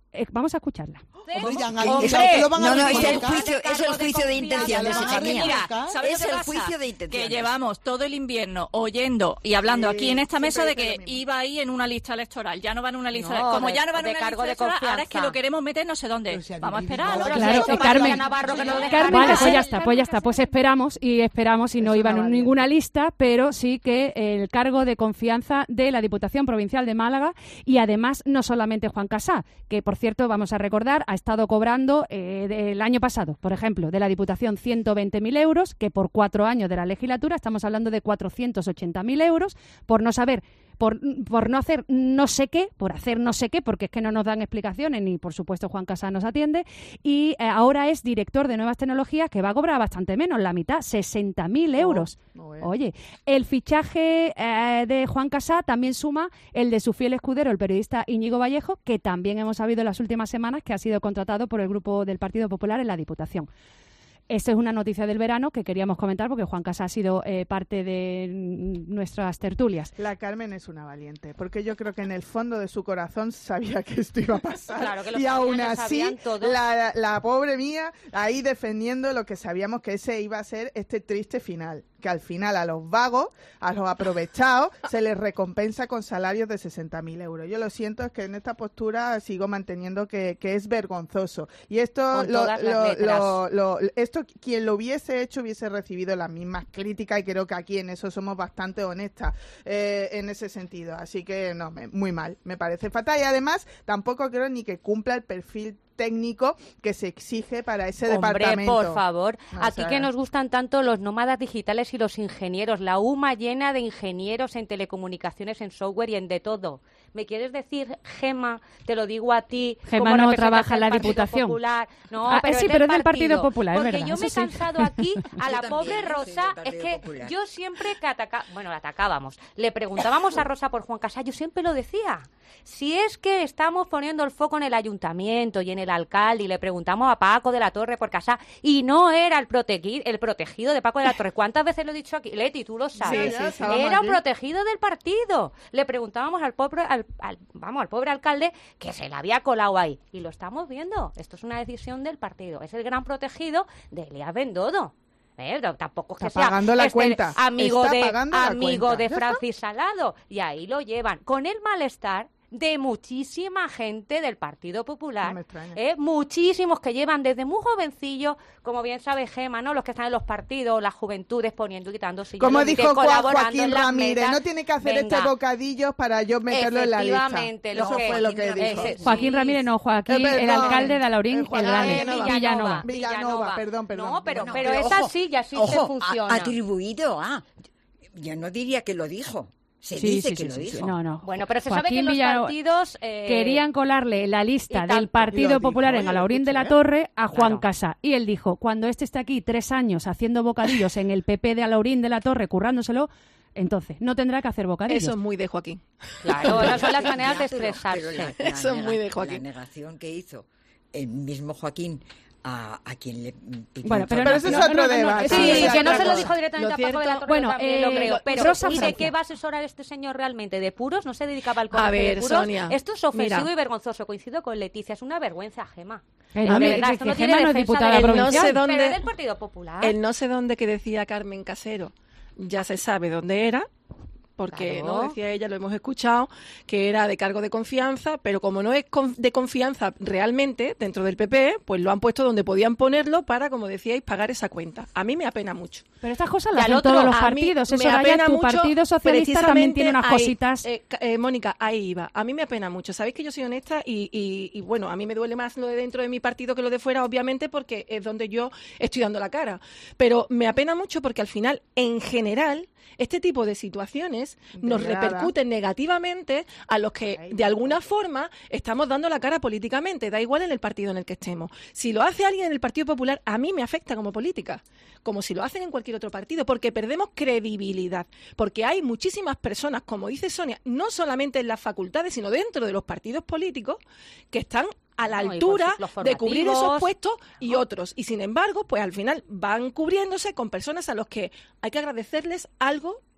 Eh, vamos a escucharla. Hombre, Hombre, no, no, es el juicio, es el juicio de intenciones, hija mía. Mira, ¿sabes Es lo que el pasa? juicio de intenciones. Que llevamos todo el invierno oyendo y hablando Sí, aquí en esta mesa de siempre que dice lo iba ahí en una lista electoral. Ya no va en una lista No, electoral. Como de- ya no va en de una cargo lista de electoral, ahora es que confianza. lo queremos meter no sé dónde. Vamos a esperar. Pero Claro, si ha hecho Carmen, María Navarro que no lo deja Carmen, nada. pues ya está, pues ya está. Pues esperamos y esperamos y no iba en ninguna lista, pero sí que el cargo de confianza de la Diputación Provincial de Málaga y además no solamente Juan Casá, que por cierto, vamos a recordar, ha estado cobrando eh, del año pasado, por ejemplo, de la Diputación ciento veinte mil euros, que por cuatro años de la legislatura estamos hablando de cuatrocientos ochenta mil euros, por no saber, por, por no hacer no sé qué, por hacer no sé qué, porque es que no nos dan explicaciones, ni por supuesto Juan Casá nos atiende, y eh, ahora es director de Nuevas Tecnologías, que va a cobrar bastante menos, la mitad, sesenta mil euros. Oh, bueno. Oye, el fichaje eh, de Juan Casá también suma el de su fiel escudero, el periodista Íñigo Vallejo, que también hemos sabido en las últimas semanas que ha sido contratado por el grupo del Partido Popular en la Diputación. Esta es una noticia del verano que queríamos comentar porque Juan Casá ha sido eh, parte de nuestras tertulias. La Carmen es una valiente, porque yo creo que en el fondo de su corazón sabía que esto iba a pasar. Claro que lo y sabían, aún lo así, sabían todos. la, la pobre mía ahí defendiendo lo que sabíamos que ese iba a ser este triste final. Que al final a los vagos, a los aprovechados, se les recompensa con salarios de sesenta mil euros. Yo lo siento, es que en esta postura sigo manteniendo que, que es vergonzoso. Y esto, Con lo, todas las lo, letras. lo, lo- esto quien lo hubiese hecho hubiese recibido las mismas críticas y creo que aquí en eso somos bastante honestas eh, en ese sentido. Así que no, me- muy mal, me parece fatal. Y además tampoco creo ni que cumpla el perfil técnico que se exige para ese Hombre, departamento. por favor, O aquí sea, que nos gustan tanto los nómadas digitales y los ingenieros, la U M A llena de ingenieros en telecomunicaciones, en software y en de todo. ¿Me quieres decir, Gema, te lo digo a ti, Gema como no representante trabaja en la del Partido Diputación. Popular? No, Ah, pero sí, es pero es del Partido Popular, es porque verdad, yo me he eso sí. cansado aquí a la Yo pobre también soy Rosa, del es Partido que Popular. yo siempre que atacaba, bueno, la atacábamos, le preguntábamos a Rosa por Juan Casá, yo siempre lo decía. Si es que estamos poniendo el foco en el ayuntamiento y en el alcalde y le preguntamos a Paco de la Torre por Casá y no era el, protegui- el protegido de Paco de la Torre. ¿Cuántas veces lo he dicho aquí? Leti, tú lo sabes. Sí, sí, estábamos Era un aquí. protegido del partido. Le preguntábamos al pobre, al, al- vamos, al pobre alcalde que se le había colado ahí. Y lo estamos viendo. Esto es una decisión del partido. Es el gran protegido de Elías Bendodo. Eh, no, tampoco es que Está sea pagando la este cuenta. amigo Está de pagando la amigo cuenta. de Ya está. Francis Salado y ahí lo llevan con el malestar de muchísima gente del Partido Popular, No me extraña. eh, muchísimos que llevan desde muy jovencillos, como bien sabe Gema, ¿no? Los que están en los partidos, las juventudes poniendo y quitando sillas, Como los dijo mites, Juan- colaborando Joaquín en las Ramírez, mesas. no tiene que hacer Venga. este bocadillo para yo meterlo en la lista. Efectivamente, lo Eso que- fue lo que Joaquín dijo. Ramírez, Joaquín Ramírez, no, Joaquín, Eh, perdón. el alcalde de Alaurín, Eh, el Joaquín grande, Villanova. Villanova. Villanova, perdón, perdón. No, pero, Villanova. pero Pero es ojo, así y así se Ojo, funciona. a- atribuido a... Yo no diría que lo dijo. Se Sí, dice sí, que sí, lo sí, dijo. sí. No, no. Bueno, pero se Joaquín sabe que los Villanova- partidos eh, Querían colarle la lista y tal- del Partido Lo dijo, Popular en yo lo Alaurín de la escuché. Torre a Juan Claro. Casá. Y él dijo, cuando este esté aquí tres años haciendo bocadillos en el P P de Alaurín de la Torre, currándoselo, entonces no tendrá que hacer bocadillos. Eso es muy de Joaquín. Claro, esas son las maneras de Ya, pero- pero expresarse. la- la Eso es muy nega- de Joaquín. La negación que hizo el mismo Joaquín a, a quien le pidió Bueno, pero Pero no- ese es no, no, otro no, no, debate. eso Sí, es que otra no se lo cosa. dijo directamente Lo a Paco de la cierto- Torre, Bueno, yo también eh, lo creo. Pero, Rosa ¿y de Francia. qué va a asesorar este señor realmente? ¿De puros? ¿No se dedicaba al A comercio ver, de puros? Sonia, Esto es ofensivo mira. y vergonzoso. Coincido con Leticia. Es una vergüenza, Gema. Eh, De no, verdad, que- esto que no tiene Gema no es defensa diputada de- provincial. No sé Pero dónde. es es del Partido Popular. El no sé dónde que decía Carmen Casero, ya se sabe dónde era, porque Claro. no decía ella, lo hemos escuchado, que era de cargo de confianza, pero como no es con- de confianza realmente dentro del P P, pues lo han puesto donde podían ponerlo para, como decíais, pagar esa cuenta. A mí me apena mucho. Pero estas cosas Y las al hacen otro, todos los A mí partidos. me Eso, Soraya, apena tu mucho, Partido Socialista también tiene unas precisamente cositas. ahí, eh, ca- eh, Mónica, ahí iba. A mí me apena mucho. Sabéis que yo soy honesta y, y, y, bueno, a mí me duele más lo de dentro de mi partido que lo de fuera, obviamente, porque es donde yo estoy dando la cara. Pero me apena mucho porque al final, en general, este tipo de situaciones nos Integrada. repercuten negativamente a los que, de alguna forma, estamos dando la cara políticamente. Da igual en el partido en el que estemos. Si lo hace alguien en el Partido Popular, a mí me afecta como política, como si lo hacen en cualquier otro partido, porque perdemos credibilidad. Porque hay muchísimas personas, como dice Sonia, no solamente en las facultades, sino dentro de los partidos políticos, que están a la No, y altura por los de cubrir esos formativos. puestos y otros. Y sin embargo, pues al final van cubriéndose con personas a los que hay que agradecerles algo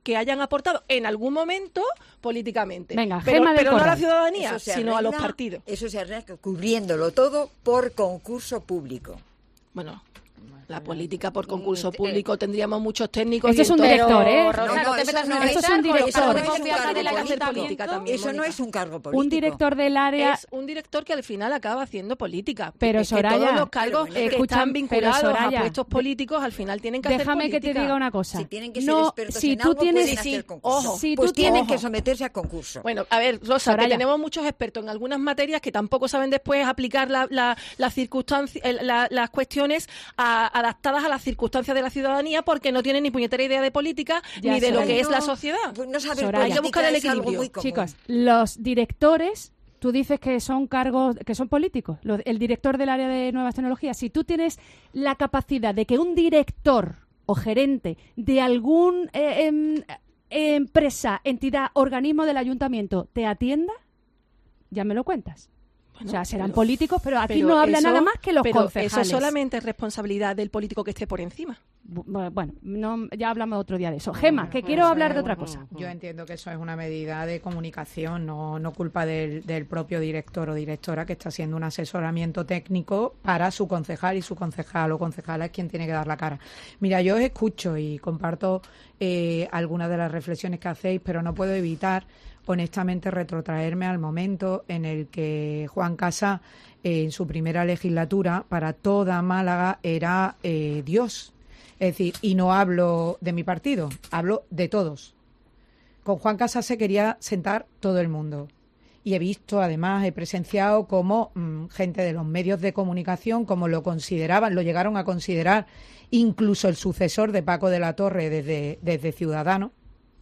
que hayan aportado en algún momento políticamente. Venga, pero, Gema del pero no a la Corral. ciudadanía, Eso se sino a los arregla- partidos. Eso se arregla cubriéndolo todo por concurso público. Bueno, la política por concurso público tendríamos muchos técnicos. Este y es un todo. director, ¿eh? No, Rosa, no, no te eso metas no en es- esto es un eso director. no De es un confianza cargo del político. política también, Eso no Mónica. es un cargo político. Un director del área... Es un director que al final acaba haciendo política. Pero, es que Soraya, todos los cargos pero, que escucha, están pero, vinculados Soraya, a puestos políticos al final tienen que Déjame hacer que te política. diga una cosa. Si tienen que ser no, expertos si en tú algo, tienes, pueden sí, hacer concurso. ojo, si pues tú tienen tienes- que someterse a concurso. Bueno, a ver, Rosa, Soraya. que tenemos muchos expertos en algunas materias que tampoco saben después aplicar la, la, las circunstancias, el- la- las cuestiones a- adaptadas a las circunstancias de la ciudadanía porque no tienen ni puñetera idea de política Ya, ni de lo Soraya. que es la sociedad. Pues no saber Soraya. Hay que buscar el política es algo equilibrio. muy común. Chicos, los directores, tú dices que son cargos, que son políticos. Lo- El director del área de nuevas tecnologías, si tú tienes la capacidad de que un director o gerente de algún eh, em, empresa, entidad, organismo del ayuntamiento te atienda, ya me lo cuentas. O sea, serán pero- políticos, pero aquí pero no habla eso- nada más que los pero concejales. eso solamente es responsabilidad del político que esté por encima. Bu- Bueno, no, ya hablamos otro día de eso. Gema, que quiero hablar de otra cosa. Yo entiendo que eso es una medida de comunicación, no, no culpa del, del propio director o directora que está haciendo un asesoramiento técnico para su concejal, y su concejal o concejala es quien tiene que dar la cara. Mira, yo os escucho y comparto eh, algunas de las reflexiones que hacéis, pero no puedo evitar, honestamente, retrotraerme al momento en el que Juan Casá, eh, en su primera legislatura, para toda Málaga era eh, Dios. Es decir, y no hablo de mi partido, hablo de todos. Con Juan Casas se quería sentar todo el mundo. Y he visto, además, he presenciado cómo mmm, gente de los medios de comunicación, como lo consideraban, lo llegaron a considerar incluso el sucesor de Paco de la Torre desde, desde Ciudadanos.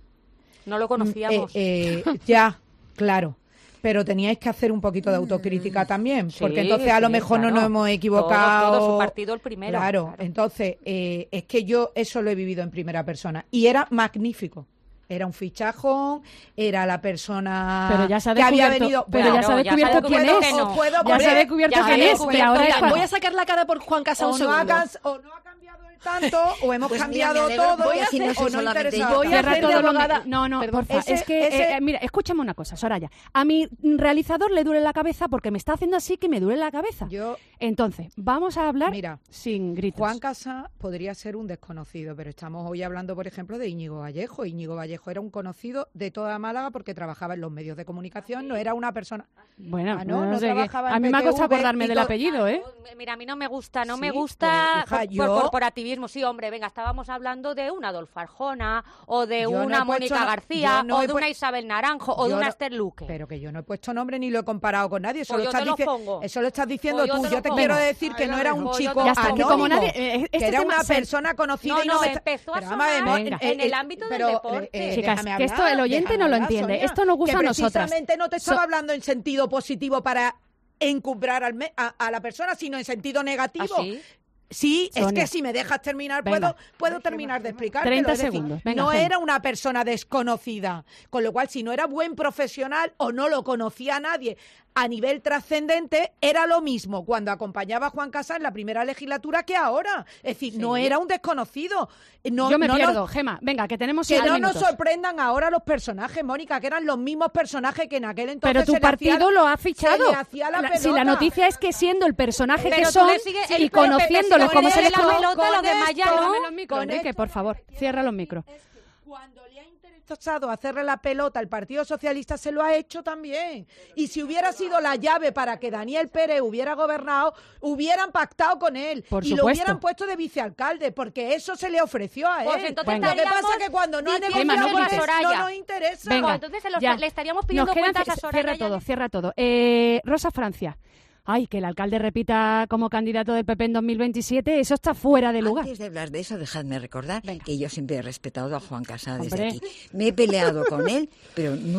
No lo conocíamos. Eh, eh, ya, claro. Pero teníais que hacer un poquito de autocrítica también, porque Sí, entonces a lo sí, mejor claro. no nos hemos equivocado. Todos, todos, su partido el primero. Claro, Claro. entonces eh, es que yo eso lo he vivido en primera persona y era magnífico. Era un fichajón, era la persona Pero ya se ha que había descubierto- venido. pero ya se ha Claro, descubierto quién puedo- es. os puedo Ya poner- se ha descubierto ya quién se ha es, que ahora descubierto. es cuando- Voy a sacar la cara por Juan Casado un o no, ha segundo. cas- o no ha cambiado el tanto, o hemos Pues mira, cambiado me alegro, todo, voy a hacer- o no solamente interesa. yo. Voy a Cierra hacer de todo lo abogada. mi- No, no, Perdón. porfa. Ese- es que, ese- eh, eh, mira, escúchame una cosa, Soraya. A mi realizador le duele la cabeza porque me está haciendo así que me duele la cabeza. Yo, Entonces, vamos a hablar Mira, sin gritos. Juan Casá podría ser un desconocido, pero estamos hoy hablando, por ejemplo, de Íñigo Vallejo. Íñigo Vallejo era un conocido de toda Málaga porque trabajaba en los medios de comunicación, no era una persona... Bueno, Ah, no, no, no sé qué. trabajaba en A mí me ha P T V costado acordarme y del todo- apellido, ¿eh? Mira, a mí no me gusta, no me Sí, gusta pues, hija, por, por yo- corporativismo. Sí, hombre, venga, estábamos hablando de una Adolfo Arjona, o de Yo no una he puesto Mónica no- García, yo no o he de pu- una Isabel Naranjo, o de Yo una no- Esther Luque. Pero que yo no he puesto nombre ni lo he comparado con nadie. Eso, Pues lo, yo estás te lo dici- pongo. eso lo estás diciendo Pues yo tú. te Yo lo te pongo. quiero decir que Ay, no no, era no, un pues yo chico te lo Ya está, que pongo. como anónimo, nadie- eh, este que era tema una se- persona conocida No, y no, no, me está- empezó a pero vamos sonar ver, Venga. en el ámbito del deporte. eh, Chicas, déjame que esto hablar, el oyente déjame no lo hablar, entiende. Sonia, Esto nos gusta que a nosotras. precisamente no te estaba So- hablando en sentido positivo para encumbrar al me- a, a la persona, sino en sentido negativo. ¿Ah, sí? Sí, es Sonia. que si me dejas terminar, Venga. puedo, puedo terminar de explicar. treinta segundos. Venga, no Gema. era una persona desconocida, con lo cual si no era buen profesional o no lo conocía nadie a nivel trascendente, era lo mismo cuando acompañaba a Juan Casas en la primera legislatura que ahora. Es decir, no era un desconocido. No, Yo me no pierdo, nos- Gema. Venga, que tenemos que siete no minutos. nos sorprendan ahora los personajes, Mónica, que eran los mismos personajes que en aquel entonces Pero tu se le hacía- partido lo ha se fichado. le hacía la La- pelota. si la noticia es que siendo el personaje Pero que tú son le sigues- y el- pero conociéndolos Pepe, como si se le les la conoce. pelota, los demás ya no. Córrame los micros, Con Enrique, esto- por favor, cierra los micros. Cuando le ha interesado hacerle la pelota al Partido Socialista, se lo ha hecho también. Y si hubiera sido la llave para que Daniel Pérez hubiera gobernado, hubieran pactado con él. Por y lo supuesto. hubieran puesto de vicealcalde, porque eso se le ofreció a él. Pues entonces Venga. Lo que estaríamos pasa es que cuando no ha diciendo negociado Gema, no con a él, Soraya. no nos interesa. Venga, Pues entonces se lo- ya. le estaríamos pidiendo Nos quedan cuentas a ci- Soraya. Cierra y a- todo, cierra todo. Eh, Rosa Francia. Ay, que el alcalde repita como candidato del P P en dos mil veintisiete, eso está fuera de lugar. Antes de hablar de eso, dejadme recordar que yo siempre he respetado a Juan Casado desde Hombre. aquí. Me he peleado con él, pero nunca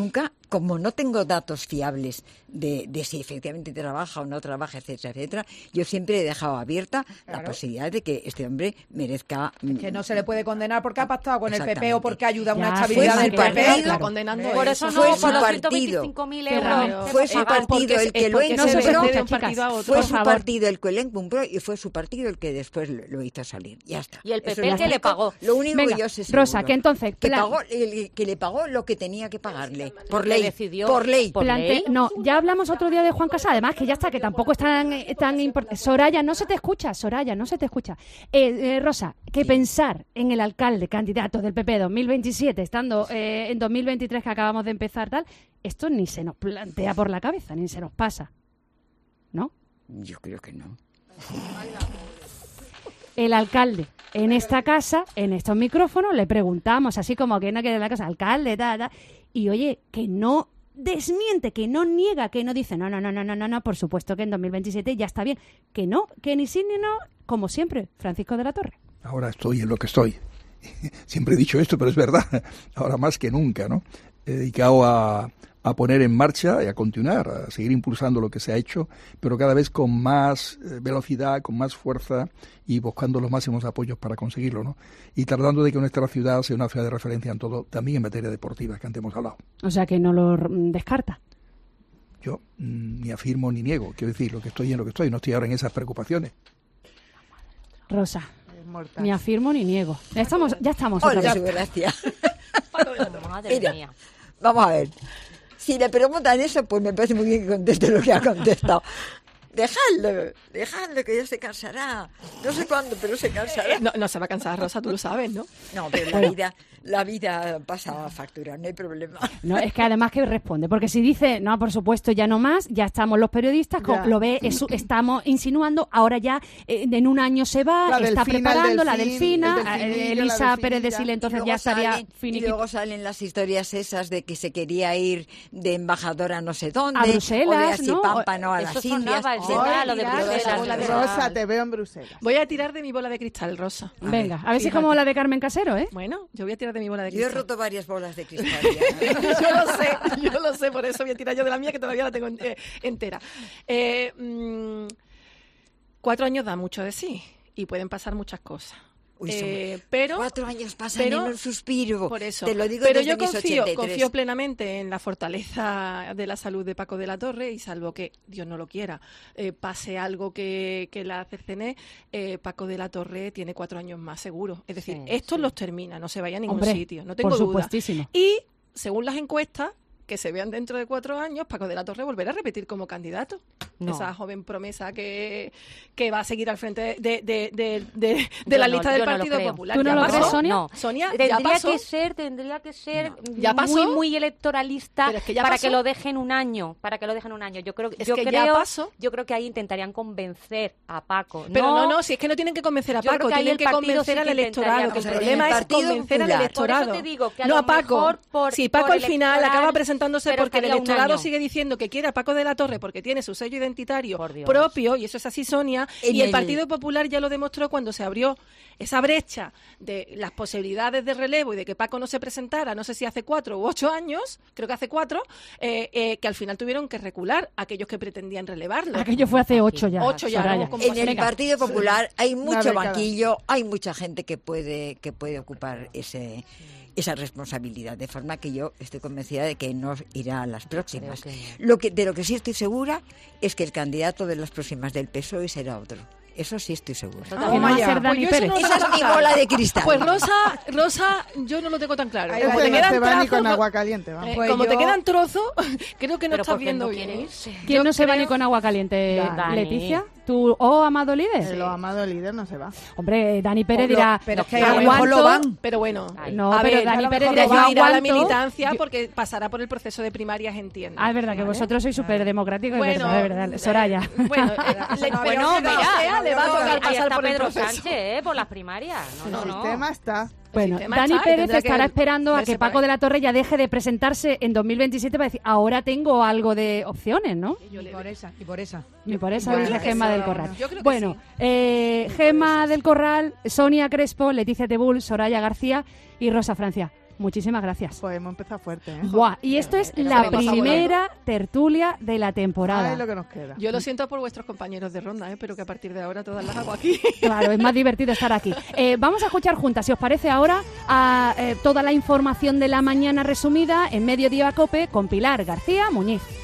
como no tengo datos fiables de, de si efectivamente trabaja o no trabaja, etcétera, etcétera, yo siempre he dejado abierta Claro. la posibilidad de que este hombre merezca... Que no se le puede condenar porque ha pactado con el P P Exactamente. o porque ayuda a una Ya, estabilidad fue del su P P. partido, Claro. condenando Por eso. eso fue No, su por los partido. ciento veinticinco mil Qué euros. raro. Fue su Ah, partido porque el es- que es lo porque hizo, se pero vende de un partido a otro. fue Por su favor. partido el que lo encumbró y fue su partido el que después lo, lo hizo salir. Ya está. Y el Eso P P es el que lo le único- pagó. Lo único Venga, que yo sé Rosa, seguro. que entonces, que plan- pagó el- que le pagó lo que tenía que pagarle por Que ley. decidió Por ley. Plante- No, ya hablamos otro día de Juan Casas, además que ya está, que tampoco es tan, eh, tan importante. Soraya, no se te escucha, Soraya, no se te escucha. Eh, eh, Rosa, que pensar en el alcalde candidato del P P dos mil veintisiete, estando eh, en dos mil veintitrés que acabamos de empezar tal, esto ni se nos plantea por la cabeza, ni se nos pasa. ¿No? Yo creo que no. El alcalde en esta casa, en estos micrófonos, le preguntamos, así como que no quede en la casa, alcalde, tal, tal, y oye, que no desmiente, que no niega, que no dice, no, no, no, no, no, no, no, por supuesto que en dos mil veintisiete ya está bien, que no, que ni sí ni no, como siempre, Francisco de la Torre. Ahora estoy en lo que estoy. Siempre he dicho esto, pero es verdad. Ahora más que nunca, ¿no? He dedicado a, a poner en marcha y a continuar, a seguir impulsando lo que se ha hecho, pero cada vez con más eh, velocidad, con más fuerza y buscando los máximos apoyos para conseguirlo, ¿no? Y tratando de que nuestra ciudad sea una ciudad de referencia en todo, también en materia deportiva, que antes hemos hablado. O sea, que no lo mm, descarta. Yo mm, ni afirmo ni niego, quiero decir, lo que estoy en lo que estoy, no estoy ahora en esas preocupaciones. Rosa, ni afirmo ni niego. Ya estamos, ya estamos. Hola, otra su vez. gracia. Madre Mira, mía. vamos a ver. Si le preguntan eso, pues me parece muy bien que conteste lo que ha contestado. Dejadlo, dejadlo, que ya se cansará. No sé cuándo, pero se cansará. No, no se va a cansar, Rosa, tú lo sabes, ¿no? No, pero la Bueno. vida, la vida pasa a factura, no hay problema. No, es que además que responde, porque si dice, no, por supuesto, ya no más, ya estamos los periodistas, co- Ya. lo ve, es- estamos insinuando, ahora ya eh, en un año se va, La está Delfina, el preparando la delfín, Delfina, el delfinillo, eh, la Elisa delfinilla. Pérez de Sile, Y entonces luego ya estaría salen- Y finiquitado. luego salen las historias esas de que se quería ir de embajadora no sé dónde. A o de Bruselas, así ¿no? pámpano a Eso las Indias. sonaba, el Sí. tema, lo de Toda esa Bruselas. bola de- Rosa, te veo en Bruselas. Voy a tirar de mi bola de cristal, Rosa. Venga, a ver si Fíjate. como la de Carmen Casero, ¿eh? Bueno, yo voy a tirar de mi bola de Yo he cristal. roto varias bolas de cristal. yo lo sé, yo lo sé, por eso voy a tirar yo de la mía, que todavía la tengo eh, entera. Eh, mm, cuatro años da mucho de sí y pueden pasar muchas cosas. Uy, Eh, son- pero cuatro años pasan pero- en un suspiro. Por eso. Te lo digo pero desde yo mis confío, ochenta y tres. confío plenamente en la fortaleza de la salud de Paco de la Torre y salvo que, Dios no lo quiera, eh, pase algo que, que la cercene, eh, Paco de la Torre tiene cuatro años más seguro. Es decir, Sí, estos sí. los termina, no se vaya a ningún Hombre, sitio, no tengo por duda. supuestísimo. Y según las encuestas que se vean dentro de cuatro años, Paco de la Torre volverá a repetir como candidato. No. Esa joven promesa que, que va a seguir al frente de, de, de, de, de Yo la no- lista del yo no lo Partido creo. Popular. ¿Tú no ¿Ya lo pasó? crees, Sonia? No. Sonia, ya Tendría pasó. que ser, tendría que ser ¿Ya pasó? muy, muy electoralista Pero es que ya para pasó. que lo dejen un año, para que lo dejen un año. Yo creo, Es yo que ya creo, pasó. yo creo que ahí intentarían convencer a Paco. Pero no, no, si es que no tienen que convencer a Yo creo Paco, que ahí tienen el que partido convencer sí al que electorado. intentaría Que el convencer. problema El es Partido convencer al Popular. electorado. Por eso te digo que a no lo a Paco. mejor por- si Paco por al final electoral, acaba presentándose pero porque el estaría un electorado año. sigue diciendo que quiere a Paco de la Torre porque tiene su sello identitario Por Dios. propio, y eso es así, Sonia, En y el el- Partido Popular ya lo demostró cuando se abrió esa brecha de las posibilidades de relevo y de que Paco no se presentara, no sé si hace cuatro u ocho años, creo que hace cuatro, eh, eh, que al final tuvieron que recular aquellos que pretendían relevarlo. Aquello fue hace ocho ya. Ocho ya, Soraya. ¿no? Como En pasó. el Venga. Partido Popular hay mucho década. banquillo, hay mucha gente que puede que puede ocupar ese esa responsabilidad, de forma que yo estoy convencida de que no irá a las próximas. Creo que Lo que de lo que sí estoy segura es que el candidato de las próximas del P S O E será otro. Eso sí estoy segura. Ah, ¿Quién va a vaya. ser Dani Pues yo eso Pérez? no lo Esa tengo es mi tan bola claro. de cristal. Pues Rosa, Rosa, yo no lo tengo tan claro. Ese Como te no quedan se va ni trazos, con no- agua caliente, vamos. eh, Pues como te yo- quedan trozos, creo que no Pero estás ¿por qué viendo no bien. quiere ¿eh? irse? ¿Quién Yo no se va creo- ni con agua caliente, Dani. Leticia? ¿Tú o Amado Líder? El amado líder no se va. Hombre, Dani Pérez Obvio, dirá, pero es que "Yo a lo mejor aguanto". lo van. Pero bueno, Ay, no, a pero ver, Dani a lo Pérez mejor dirá, ella "Yo irá a la aguanto". militancia Yo- porque pasará por el proceso de primarias, entiendo. Ah, es verdad, que ¿vale? vosotros sois súper democráticos, es Bueno, verdad, es verdad. eh, Soraya. Bueno, eh, le- Bueno, pero sea mira, como sea, le va a tocar ahí pasar está por el Pedro proceso. Sánchez, ¿eh? Por las primarias. No, no, El no. sistema está. Bueno, sistema Dani está y Pérez tendrá que estará esperando a verse que por Paco ahí. de la Torre ya deje de presentarse en dos mil veintisiete para decir, ahora tengo algo de opciones, ¿no? Y por esa, y por esa. Y por eso Yo dice creo que Gemma sí, del no, Corral. no. Yo creo que Bueno, eh, Gemma del Corral, Sonia Crespo, Leticia Tebul, Soraya García y Rosa Francia. muchísimas gracias. Pues hemos empezado fuerte, ¿eh? Buah, y esto es la primera tertulia de la temporada. Ay, lo que nos queda. Yo lo siento por vuestros compañeros de ronda, ¿eh? Pero que a partir de ahora todas las hago aquí. Claro, es más divertido estar aquí. Eh, vamos a escuchar juntas, si os parece ahora, a eh, toda la información de la mañana resumida en Mediodía Cope con Pilar García Muñiz.